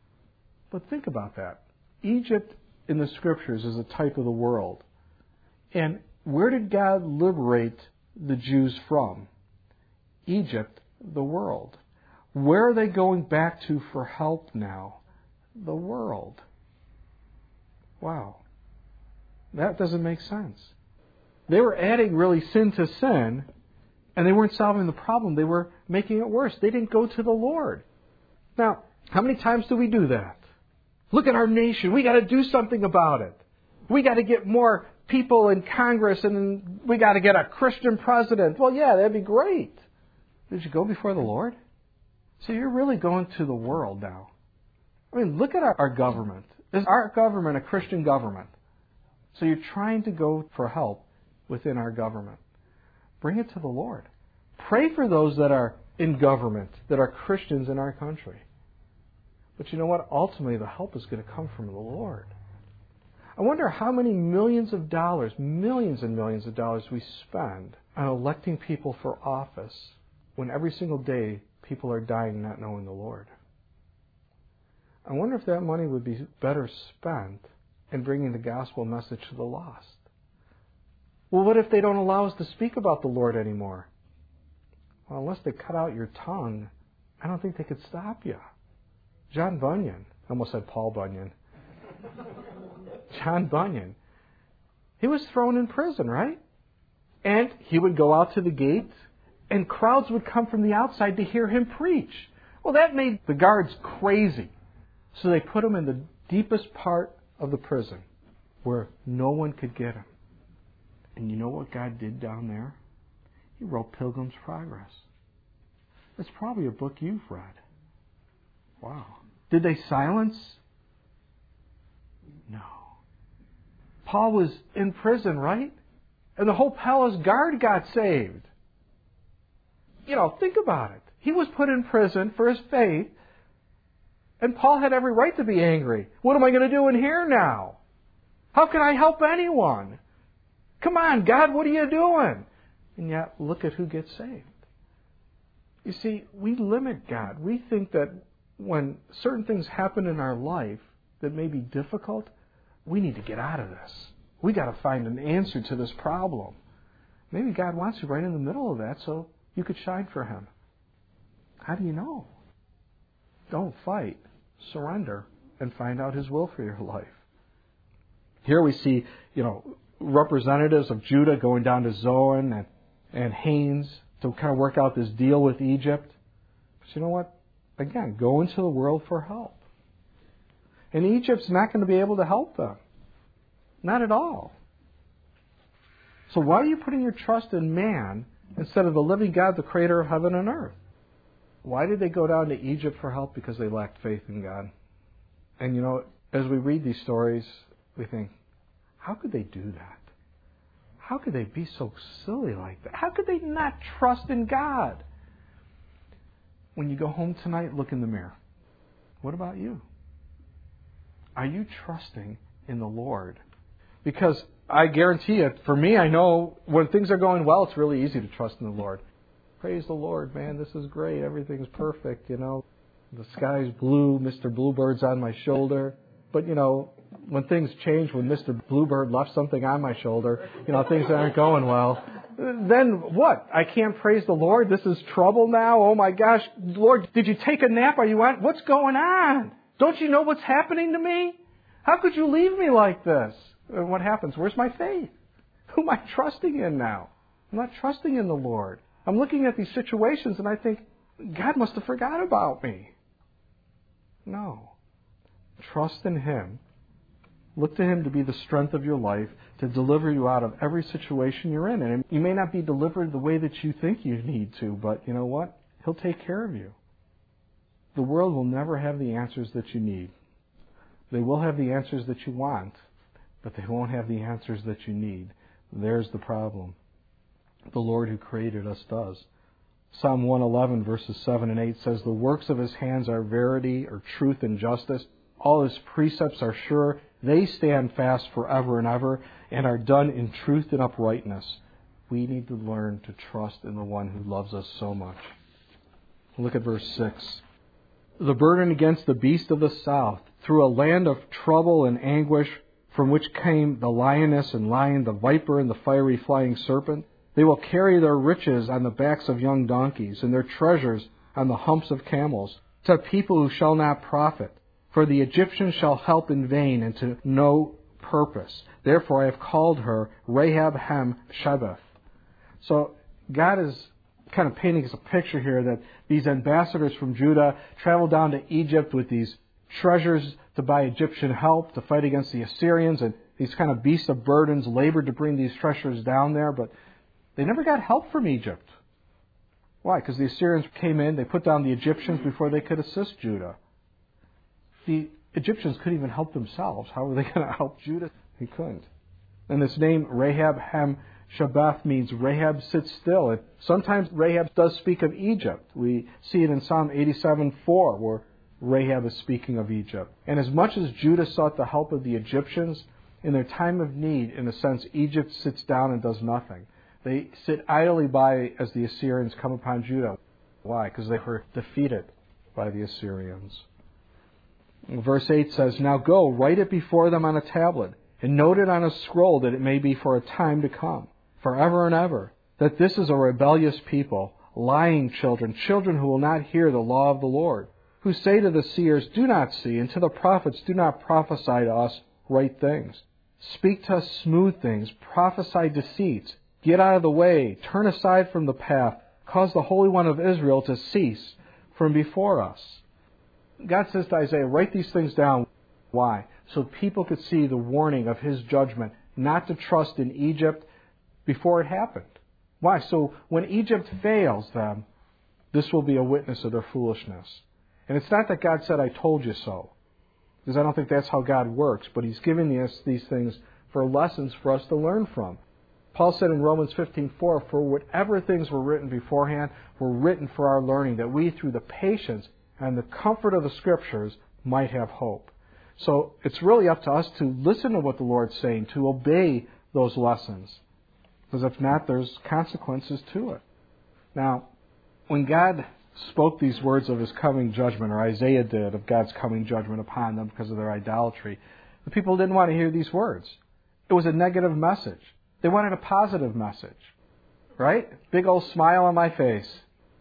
But think about that. Egypt in the Scriptures is a type of the world. And where did God liberate the Jews from? Egypt, the world. Where are they going back to for help now? The world. Wow. That doesn't make sense. They were adding really sin to sin, and they weren't solving the problem. They were making it worse. They didn't go to the Lord. Now, how many times do we do that? Look at our nation. We got to do something about it. We got to get more people in Congress, and we got to get a Christian president. Well, yeah, that'd be great. Did you go before the Lord? So you're really going to the world now. I mean, look at our, our government. Is our government a Christian government? So you're trying to go for help within our government. Bring it to the Lord. Pray for those that are in government, that are Christians in our country. But you know what? Ultimately, the help is going to come from the Lord. I wonder how many millions of dollars, millions and millions of dollars we spend on electing people for office when every single day people are dying not knowing the Lord. I wonder if that money would be better spent in bringing the gospel message to the lost. Well, what if they don't allow us to speak about the Lord anymore? Well, unless they cut out your tongue, I don't think they could stop you. John Bunyan, I almost said Paul Bunyan. John Bunyan, he was thrown in prison, right? And he would go out to the gate, and crowds would come from the outside to hear him preach. Well, that made the guards crazy. So they put him in the deepest part of the prison where no one could get him. And you know what God did down there? He wrote Pilgrim's Progress. It's probably a book you've read. Wow. Did they silence? No. Paul was in prison, right? And the whole palace guard got saved. You know, think about it. He was put in prison for his faith, and Paul had every right to be angry. What am I going to do in here now? How can I help anyone? Come on, God, what are you doing? And yet, look at who gets saved. You see, we limit God. We think that when certain things happen in our life that may be difficult, we need to get out of this. We got to find an answer to this problem. Maybe God wants you right in the middle of that so you could shine for Him. How do you know? Don't fight. Surrender and find out His will for your life. Here we see, you know, representatives of Judah going down to Zoan and, and Hanes to kind of work out this deal with Egypt. But you know what? Again, go into the world for help. And Egypt's not going to be able to help them. Not at all. So why are you putting your trust in man instead of the living God, the creator of heaven and earth? Why did they go down to Egypt for help? Because they lacked faith in God. And you know, as we read these stories, we think, how could they do that? How could they be so silly like that? How could they not trust in God? When you go home tonight, look in the mirror. What about you? Are you trusting in the Lord? Because I guarantee you, for me, I know when things are going well, it's really easy to trust in the Lord. Praise the Lord, man, this is great. Everything's perfect, you know. The sky's blue, Mister Bluebird's on my shoulder. But, you know, when things change, when Mister Bluebird left something on my shoulder, you know, things aren't going well. Then what? I can't praise the Lord? This is trouble now? Oh my gosh, Lord, did you take a nap? Are you on? What's going on? Don't you know what's happening to me? How could you leave me like this? And what happens? Where's my faith? Who am I trusting in now? I'm not trusting in the Lord. I'm looking at these situations and I think, God must have forgot about me. No. Trust in Him. Look to Him to be the strength of your life, to deliver you out of every situation you're in. And you may not be delivered the way that you think you need to, but you know what? He'll take care of you. The world will never have the answers that you need. They will have the answers that you want, but they won't have the answers that you need. There's the problem. The Lord who created us does. Psalm one eleven verses seven and eight says, the works of His hands are verity or truth and justice. All His precepts are sure. They stand fast forever and ever and are done in truth and uprightness. We need to learn to trust in the one who loves us so much. Look at verse six. The burden against the beast of the south, through a land of trouble and anguish, from which came the lioness and lion, the viper and the fiery flying serpent. They will carry their riches on the backs of young donkeys, and their treasures on the humps of camels, to people who shall not profit. For the Egyptians shall help in vain and to no purpose. Therefore I have called her Rahab Hem Shebeth. So God is kind of painting us a picture here that these ambassadors from Judah traveled down to Egypt with these treasures to buy Egyptian help to fight against the Assyrians, and these kind of beasts of burdens labored to bring these treasures down there, but they never got help from Egypt. Why? Because the Assyrians came in, they put down the Egyptians before they could assist Judah. The Egyptians couldn't even help themselves. How were they going to help Judah? They couldn't. And this name, Rahab Hem Shebeth, means Rahab sits still. It, sometimes Rahab does speak of Egypt. We see it in Psalm eighty-seven four, where Rahab is speaking of Egypt. And as much as Judah sought the help of the Egyptians, in their time of need, in a sense, Egypt sits down and does nothing. They sit idly by as the Assyrians come upon Judah. Why? Because they were defeated by the Assyrians. Verse eight says, Now go, write it before them on a tablet, and note it on a scroll, that it may be for a time to come, forever and ever, that this is a rebellious people, lying children, children who will not hear the law of the Lord, who say to the seers, Do not see, and to the prophets, Do not prophesy to us right things. Speak to us smooth things, prophesy deceits. Get out of the way, turn aside from the path, cause the Holy One of Israel to cease from before us. God says to Isaiah, write these things down. Why? So people could see the warning of His judgment, not to trust in Egypt before it happened. Why? So when Egypt fails them, this will be a witness of their foolishness. And it's not that God said, I told you so. Because I don't think that's how God works. But He's giving us these things for lessons for us to learn from. Paul said in Romans fifteen four, For whatever things were written beforehand were written for our learning, that we through the patience and the comfort of the Scriptures might have hope. So it's really up to us to listen to what the Lord's saying, to obey those lessons. Because if not, there's consequences to it. Now, when God spoke these words of His coming judgment, or Isaiah did, of God's coming judgment upon them because of their idolatry, the people didn't want to hear these words. It was a negative message. They wanted a positive message. Right? Big old smile on my face.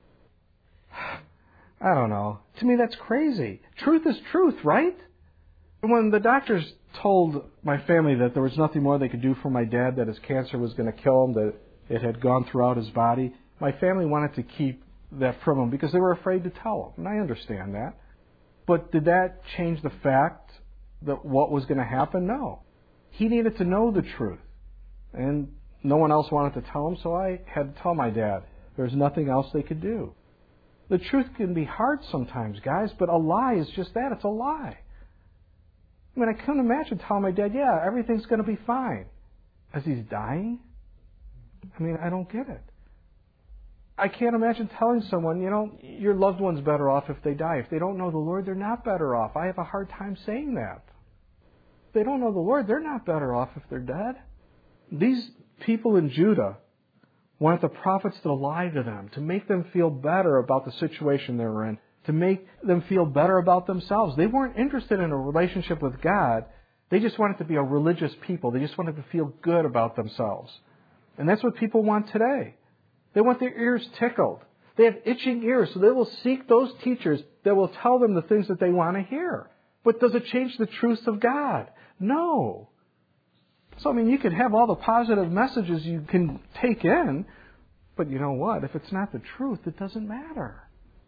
I don't know. To me, that's crazy. Truth is truth, right? When the doctors told my family that there was nothing more they could do for my dad, that his cancer was going to kill him, that it had gone throughout his body, my family wanted to keep that from him because they were afraid to tell him. And I understand that. But did that change the fact that what was going to happen? No. He needed to know the truth. And no one else wanted to tell him, so I had to tell my dad. There's nothing else they could do. The truth can be hard sometimes, guys, but a lie is just that. It's a lie. I mean, I couldn't imagine telling my dad, yeah, everything's going to be fine, as he's dying. I mean, I don't get it. I can't imagine telling someone, you know, your loved one's better off if they die. If they don't know the Lord, they're not better off. I have a hard time saying that. If they don't know the Lord, they're not better off if they're dead. These people in Judah wanted the prophets to lie to them, to make them feel better about the situation they were in, to make them feel better about themselves. They weren't interested in a relationship with God. They just wanted to be a religious people. They just wanted to feel good about themselves. And that's what people want today. They want their ears tickled. They have itching ears, so they will seek those teachers that will tell them the things that they want to hear. But does it change the truth of God? No. So, I mean, you can have all the positive messages you can take in, but you know what? If it's not the truth, it doesn't matter.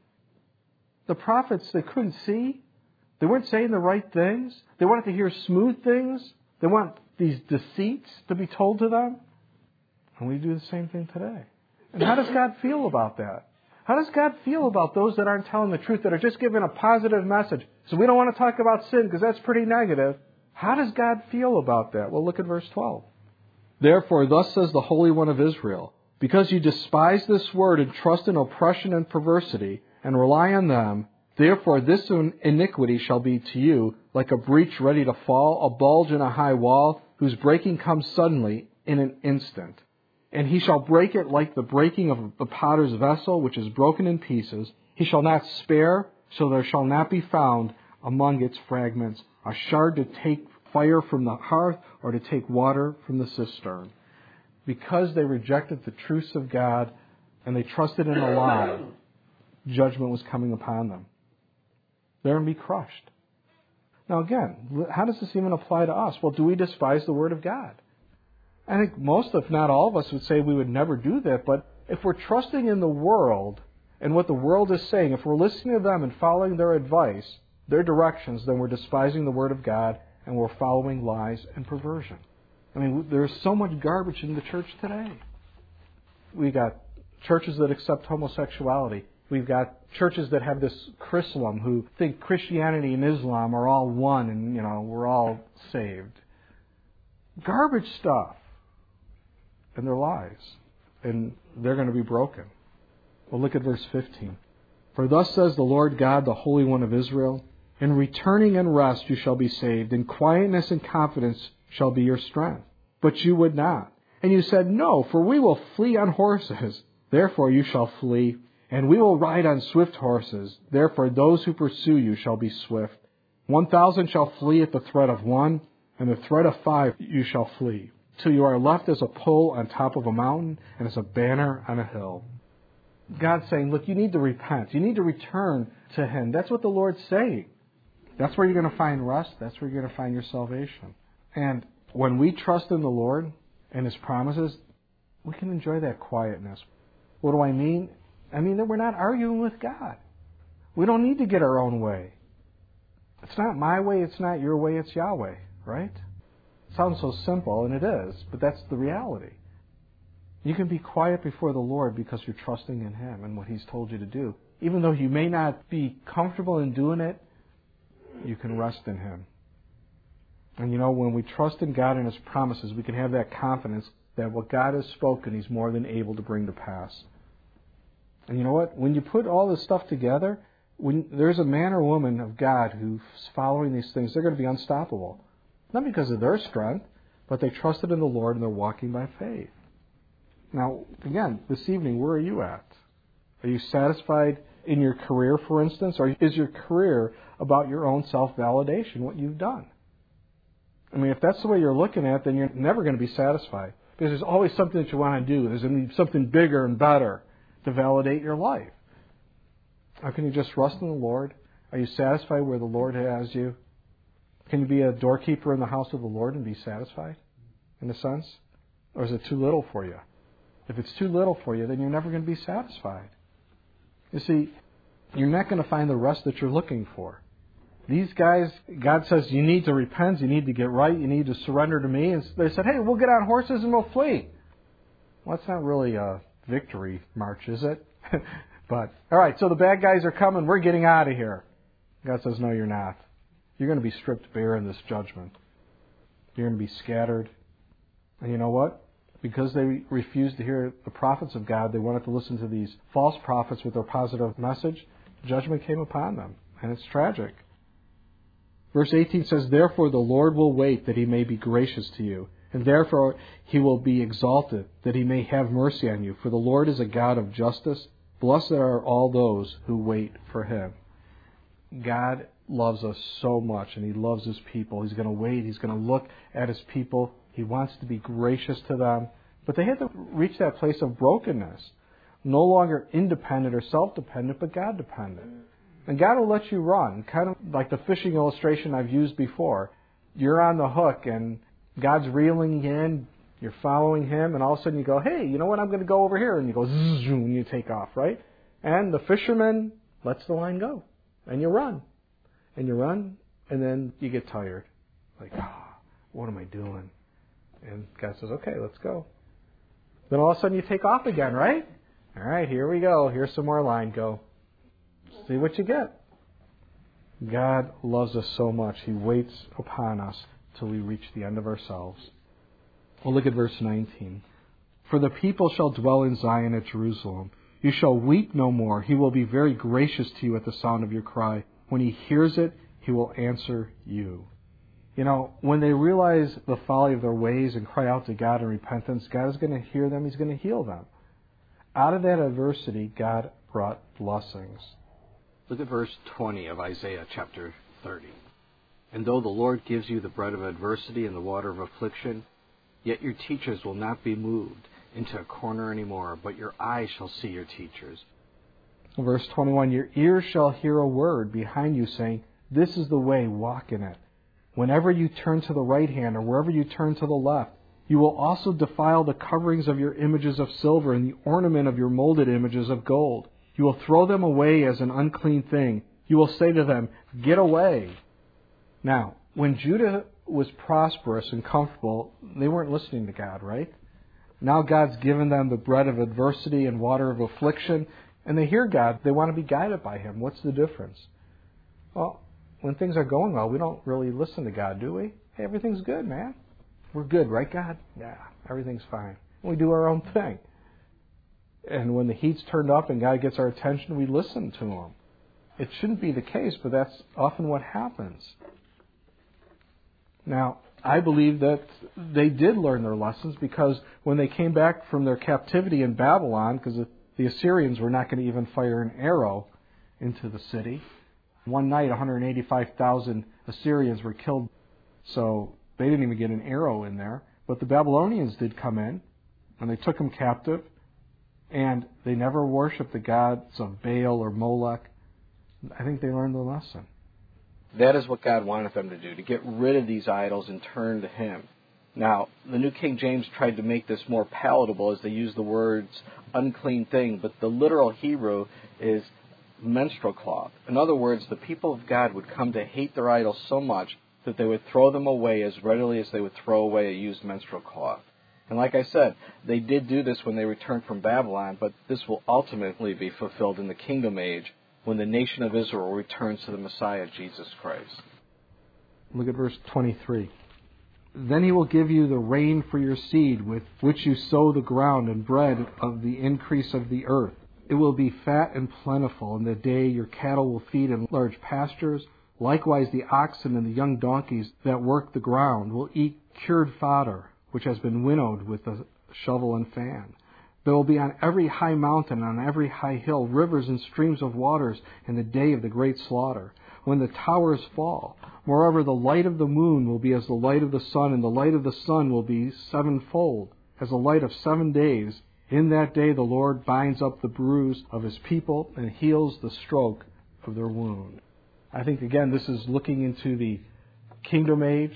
The prophets, they couldn't see. They weren't saying the right things. They wanted to hear smooth things. They want these deceits to be told to them. And we do the same thing today. And how does God feel about that? How does God feel about those that aren't telling the truth, that are just giving a positive message? So we don't want to talk about sin because that's pretty negative. How does God feel about that? Well, look at verse twelve. Therefore, thus says the Holy One of Israel, because you despise this word and trust in oppression and perversity and rely on them, therefore this iniquity shall be to you like a breach ready to fall, a bulge in a high wall, whose breaking comes suddenly in an instant. And he shall break it like the breaking of the potter's vessel, which is broken in pieces. He shall not spare, so there shall not be found among its fragments a shard to take fire from the hearth or to take water from the cistern. because they rejected the truths of God and they trusted in a lie, judgment was coming upon them. They're going to be crushed. Now again, how does this even apply to us? Well, do we despise the Word of God? I think most, if not all of us, would say we would never do that, but if we're trusting in the world and what the world is saying, if we're listening to them and following their advice, their directions, then we're despising the Word of God and we're following lies and perversion. I mean, there's so much garbage in the church today. We got churches that accept homosexuality. We've got churches that have this Chrislam who think Christianity and Islam are all one and, you know, we're all saved. Garbage stuff. And they're lies. And they're going to be broken. Well, look at verse fifteen. For thus says the Lord God, the Holy One of Israel, in returning and rest you shall be saved, in quietness and confidence shall be your strength. But you would not. And you said, no, for we will flee on horses. Therefore you shall flee. And we will ride on swift horses. Therefore those who pursue you shall be swift. One thousand shall flee at the threat of one, and the threat of five you shall flee, till you are left as a pole on top of a mountain and as a banner on a hill. God's saying, look, you need to repent. You need to return to Him. That's what the Lord's saying. That's where you're going to find rest. That's where you're going to find your salvation. And when we trust in the Lord and His promises, we can enjoy that quietness. What do I mean? I mean that we're not arguing with God. We don't need to get our own way. It's not my way, it's not your way, it's Yahweh, right? It sounds so simple, and it is, but that's the reality. You can be quiet before the Lord because you're trusting in Him and what He's told you to do. Even though you may not be comfortable in doing it, you can rest in Him. And you know, when we trust in God and His promises, we can have that confidence that what God has spoken, He's more than able to bring to pass. And you know what? When you put all this stuff together, when there's a man or woman of God who's following these things, they're going to be unstoppable. Not because of their strength, but they trusted in the Lord and they're walking by faith. Now, again, this evening, where are you at? Are you satisfied in your career, for instance? Or is your career about your own self-validation, what you've done? I mean, if that's the way you're looking at it, then you're never going to be satisfied. Because there's always something that you want to do. There's going to be something bigger and better to validate your life. Or can you just rest in the Lord? Are you satisfied where the Lord has you? Can you be a doorkeeper in the house of the Lord and be satisfied, in a sense? Or is it too little for you? If it's too little for you, then you're never going to be satisfied. You see, you're not going to find the rest that you're looking for. These guys, God says, you need to repent, you need to get right, you need to surrender to me. And they said, hey, we'll get on horses and we'll flee. Well, that's not really a victory march, is it? But, all right, so the bad guys are coming, we're getting out of here. God says, no, you're not. You're going to be stripped bare in this judgment. You're going to be scattered. And you know what? Because they refused to hear the prophets of God, they wanted to listen to these false prophets with their positive message, judgment came upon them. And it's tragic. Verse eighteen says, therefore the Lord will wait that He may be gracious to you, and therefore He will be exalted, that He may have mercy on you. For the Lord is a God of justice. Blessed are all those who wait for Him. God loves us so much, and He loves His people. He's going to wait. He's going to look at His people. He wants to be gracious to them. But they had to reach that place of brokenness. No longer independent or self-dependent, but God-dependent. And God will let you run. Kind of like the fishing illustration I've used before. You're on the hook, and God's reeling you in. You're following Him, and all of a sudden you go, hey, you know what, I'm going to go over here. And you go, zzz, and you take off, right? And the fisherman lets the line go. And you run. And you run, and then you get tired. Like, oh, what am I doing? And God says, okay, let's go. Then all of a sudden you take off again, right? All right, here we go. Here's some more line. Go. See what you get. God loves us so much. He waits upon us till we reach the end of ourselves. Well, look at verse nineteen. For the people shall dwell in Zion at Jerusalem. You shall weep no more. He will be very gracious to you at the sound of your cry. When He hears it, He will answer you. You know, when they realize the folly of their ways and cry out to God in repentance, God is going to hear them. He's going to heal them. Out of that adversity, God brought blessings. Look at verse twenty of Isaiah chapter thirty. And though the Lord gives you the bread of adversity and the water of affliction, Yet your teachers will not be moved into a corner anymore, but your eyes shall see your teachers. Verse twenty-one, your ears shall hear a word behind you saying, this is the way, walk in it. Whenever you turn to the right hand or wherever you turn to the left, you will also defile the coverings of your images of silver and the ornament of your molded images of gold. You will throw them away as an unclean thing. You will say to them, get away. Now, when Judah was prosperous and comfortable, they weren't listening to God, right? Now God's given them the bread of adversity and water of affliction, and they hear God. They want to be guided by Him. What's the difference? Well, when things are going well, we don't really listen to God, do we? Hey, everything's good, man. We're good, right, God? Yeah, everything's fine. We do our own thing. And when the heat's turned up and God gets our attention, we listen to Him. It shouldn't be the case, but that's often what happens. Now, I believe that they did learn their lessons, because when they came back from their captivity in Babylon, because the Assyrians were not going to even fire an arrow into the city. One night, one hundred eighty-five thousand Assyrians were killed, so they didn't even get an arrow in there. But the Babylonians did come in, and they took them captive, and they never worshipped the gods of Baal or Molech. I think they learned the lesson. That is what God wanted them to do, to get rid of these idols and turn to Him. Now, the New King James tried to make this more palatable as they use the words unclean thing, but the literal Hebrew is menstrual cloth. In other words, the people of God would come to hate their idols so much that they would throw them away as readily as they would throw away a used menstrual cloth. And like I said, they did do this when they returned from Babylon, but this will ultimately be fulfilled in the kingdom age, when the nation of Israel returns to the Messiah, Jesus Christ. Look at verse twenty-three. Then He will give you the rain for your seed, with which you sow the ground, and bread of the increase of the earth. It will be fat and plentiful in the day your cattle will feed in large pastures. Likewise the oxen and the young donkeys that work the ground will eat cured fodder, which has been winnowed with a shovel and fan. There will be on every high mountain, on every high hill, rivers and streams of waters in the day of the great slaughter, when the towers fall. Moreover, the light of the moon will be as the light of the sun, and the light of the sun will be sevenfold, as the light of seven days. In that day the Lord binds up the bruise of His people and heals the stroke of their wound. I think, again, this is looking into the kingdom age,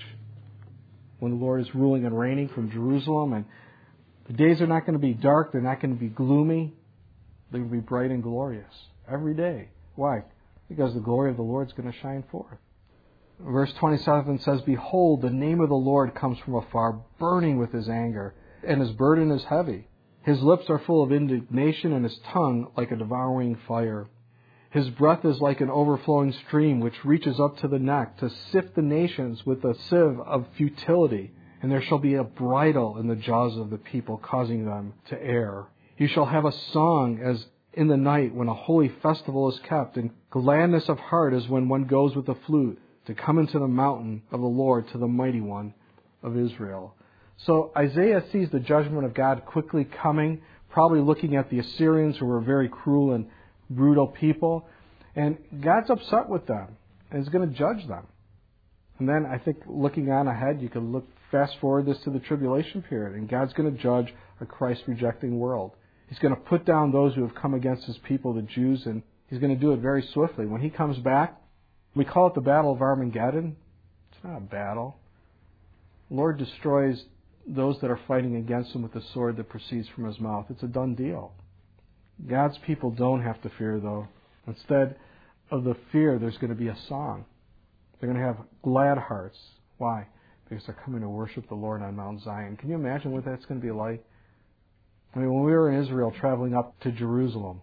when the Lord is ruling and reigning from Jerusalem, and the days are not going to be dark. They're not going to be gloomy. They're going to be bright and glorious every day. Why? Because the glory of the Lord is going to shine forth. Verse twenty-seven says, behold, the name of the Lord comes from afar, burning with His anger, and His burden is heavy. His lips are full of indignation, and His tongue like a devouring fire. His breath is like an overflowing stream, which reaches up to the neck, to sift the nations with a sieve of futility. And there shall be a bridle in the jaws of the people, causing them to err. You shall have a song as in the night when a holy festival is kept, and gladness of heart as when one goes with a flute to come into the mountain of the Lord, to the mighty one of Israel. So Isaiah sees the judgment of God quickly coming, probably looking at the Assyrians, who were very cruel and brutal people. And God's upset with them, and He's going to judge them. And then I think looking on ahead, you can look fast forward this to the tribulation period, and God's going to judge a Christ-rejecting world. He's going to put down those who have come against His people, the Jews, and He's going to do it very swiftly. When He comes back, we call it the Battle of Armageddon. It's not a battle. The Lord destroys those that are fighting against Him with the sword that proceeds from His mouth. It's a done deal. God's people don't have to fear, though. Instead of the fear, there's going to be a song. They're going to have glad hearts. Why? Because they're coming to worship the Lord on Mount Zion. Can you imagine what that's going to be like? I mean, when we were in Israel traveling up to Jerusalem,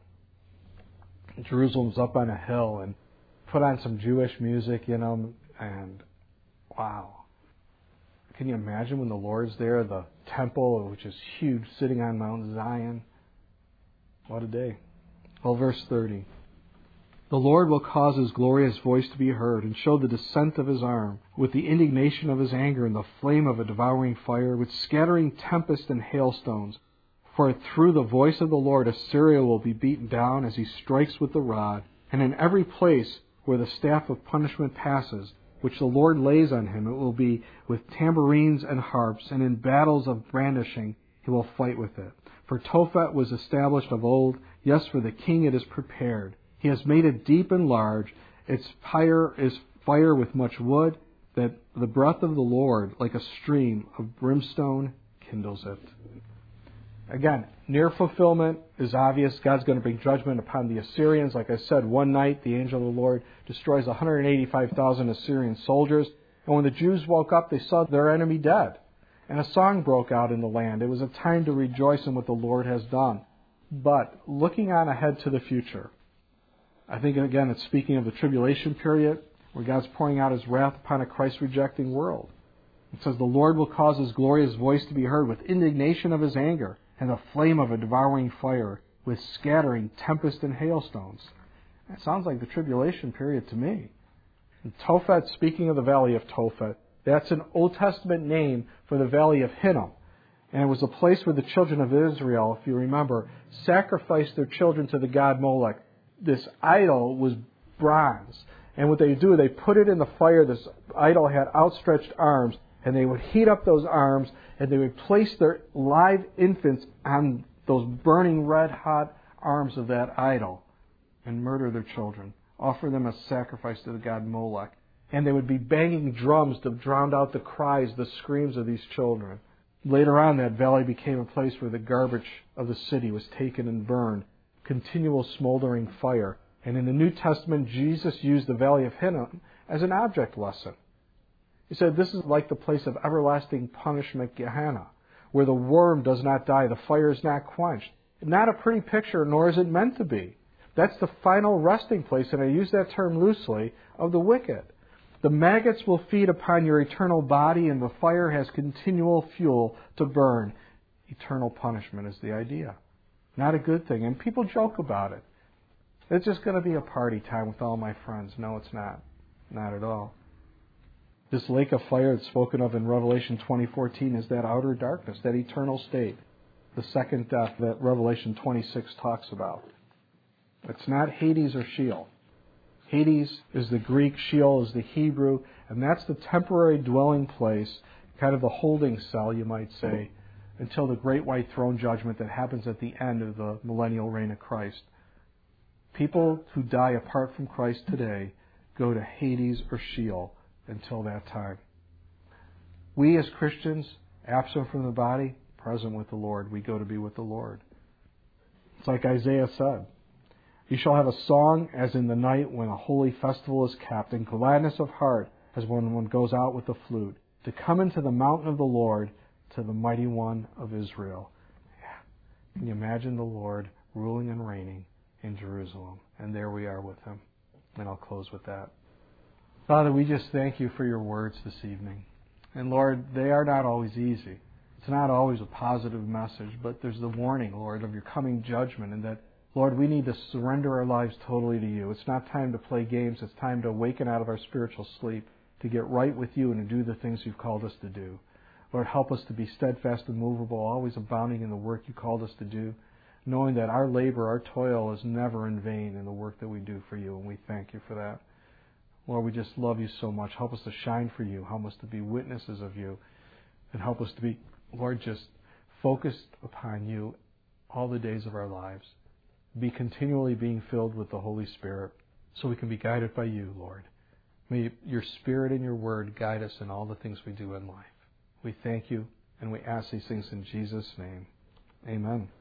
Jerusalem's up on a hill, and put on some Jewish music, you know, and wow. Can you imagine when the Lord's there, the temple, which is huge, sitting on Mount Zion? What a day. Well, verse thirty. The Lord will cause His glorious voice to be heard, and show the descent of His arm, with the indignation of His anger and the flame of a devouring fire, with scattering tempest and hailstones. For through the voice of the Lord Assyria will be beaten down as He strikes with the rod, and in every place where the staff of punishment passes, which the Lord lays on him. It will be with tambourines and harps, and in battles of brandishing he will fight with it. For Tophet was established of old. Yes, for the king it is prepared. He has made it deep and large. Its pyre is fire with much wood, that the breath of the Lord, like a stream of brimstone, kindles it. Again, near fulfillment is obvious. God's going to bring judgment upon the Assyrians. Like I said, one night the angel of the Lord destroys one hundred eighty-five thousand Assyrian soldiers. And when the Jews woke up, they saw their enemy dead. And a song broke out in the land. It was a time to rejoice in what the Lord has done. But looking on ahead to the future, I think, again, it's speaking of the tribulation period, where God's pouring out His wrath upon a Christ-rejecting world. It says, the Lord will cause His glorious voice to be heard with indignation of His anger and the flame of a devouring fire, with scattering tempest and hailstones. That sounds like the tribulation period to me. And Tophet, speaking of the valley of Tophet, that's an Old Testament name for the valley of Hinnom. And it was a place where the children of Israel, if you remember, sacrificed their children to the god Molech. This idol was bronze. And what they do, they put it in the fire. This idol had outstretched arms. And they would heat up those arms, and they would place their live infants on those burning red-hot arms of that idol and murder their children, offer them as sacrifice to the god Molech. And they would be banging drums to drown out the cries, the screams of these children. Later on, that valley became a place where the garbage of the city was taken and burned, continual smoldering fire. And in the New Testament, Jesus used the valley of Hinnom as an object lesson. He said, this is like the place of everlasting punishment, Gehenna, where the worm does not die, the fire is not quenched. Not a pretty picture, nor is it meant to be. That's the final resting place, and I use that term loosely, of the wicked. The maggots will feed upon your eternal body, and the fire has continual fuel to burn. Eternal punishment is the idea. Not a good thing, and people joke about it. It's just going to be a party time with all my friends. No, it's not. Not at all. This lake of fire that's spoken of in Revelation twenty fourteen is that outer darkness, that eternal state, the second death that Revelation twenty-six talks about. It's not Hades or Sheol. Hades is the Greek, Sheol is the Hebrew, and that's the temporary dwelling place, kind of the holding cell, you might say, until the great white throne judgment that happens at the end of the millennial reign of Christ. People who die apart from Christ today go to Hades or Sheol until that time. We as Christians, absent from the body, present with the Lord, we go to be with the Lord. It's like Isaiah said, you shall have a song as in the night when a holy festival is kept, and gladness of heart as when one goes out with the flute, to come into the mountain of the Lord, to the mighty one of Israel. Yeah. Can you imagine the Lord ruling and reigning in Jerusalem? And there we are with Him. And I'll close with that. Father, we just thank You for Your words this evening. And Lord, they are not always easy. It's not always a positive message, but there's the warning, Lord, of Your coming judgment, and that, Lord, we need to surrender our lives totally to You. It's not time to play games. It's time to awaken out of our spiritual sleep, to get right with You and to do the things You've called us to do. Lord, help us to be steadfast and immovable, always abounding in the work You called us to do, knowing that our labor, our toil is never in vain in the work that we do for You, and we thank You for that. Lord, we just love You so much. Help us to shine for You. Help us to be witnesses of You. And help us to be, Lord, just focused upon You all the days of our lives. Be continually being filled with the Holy Spirit so we can be guided by You, Lord. May Your Spirit and Your Word guide us in all the things we do in life. We thank You, and we ask these things in Jesus' name. Amen.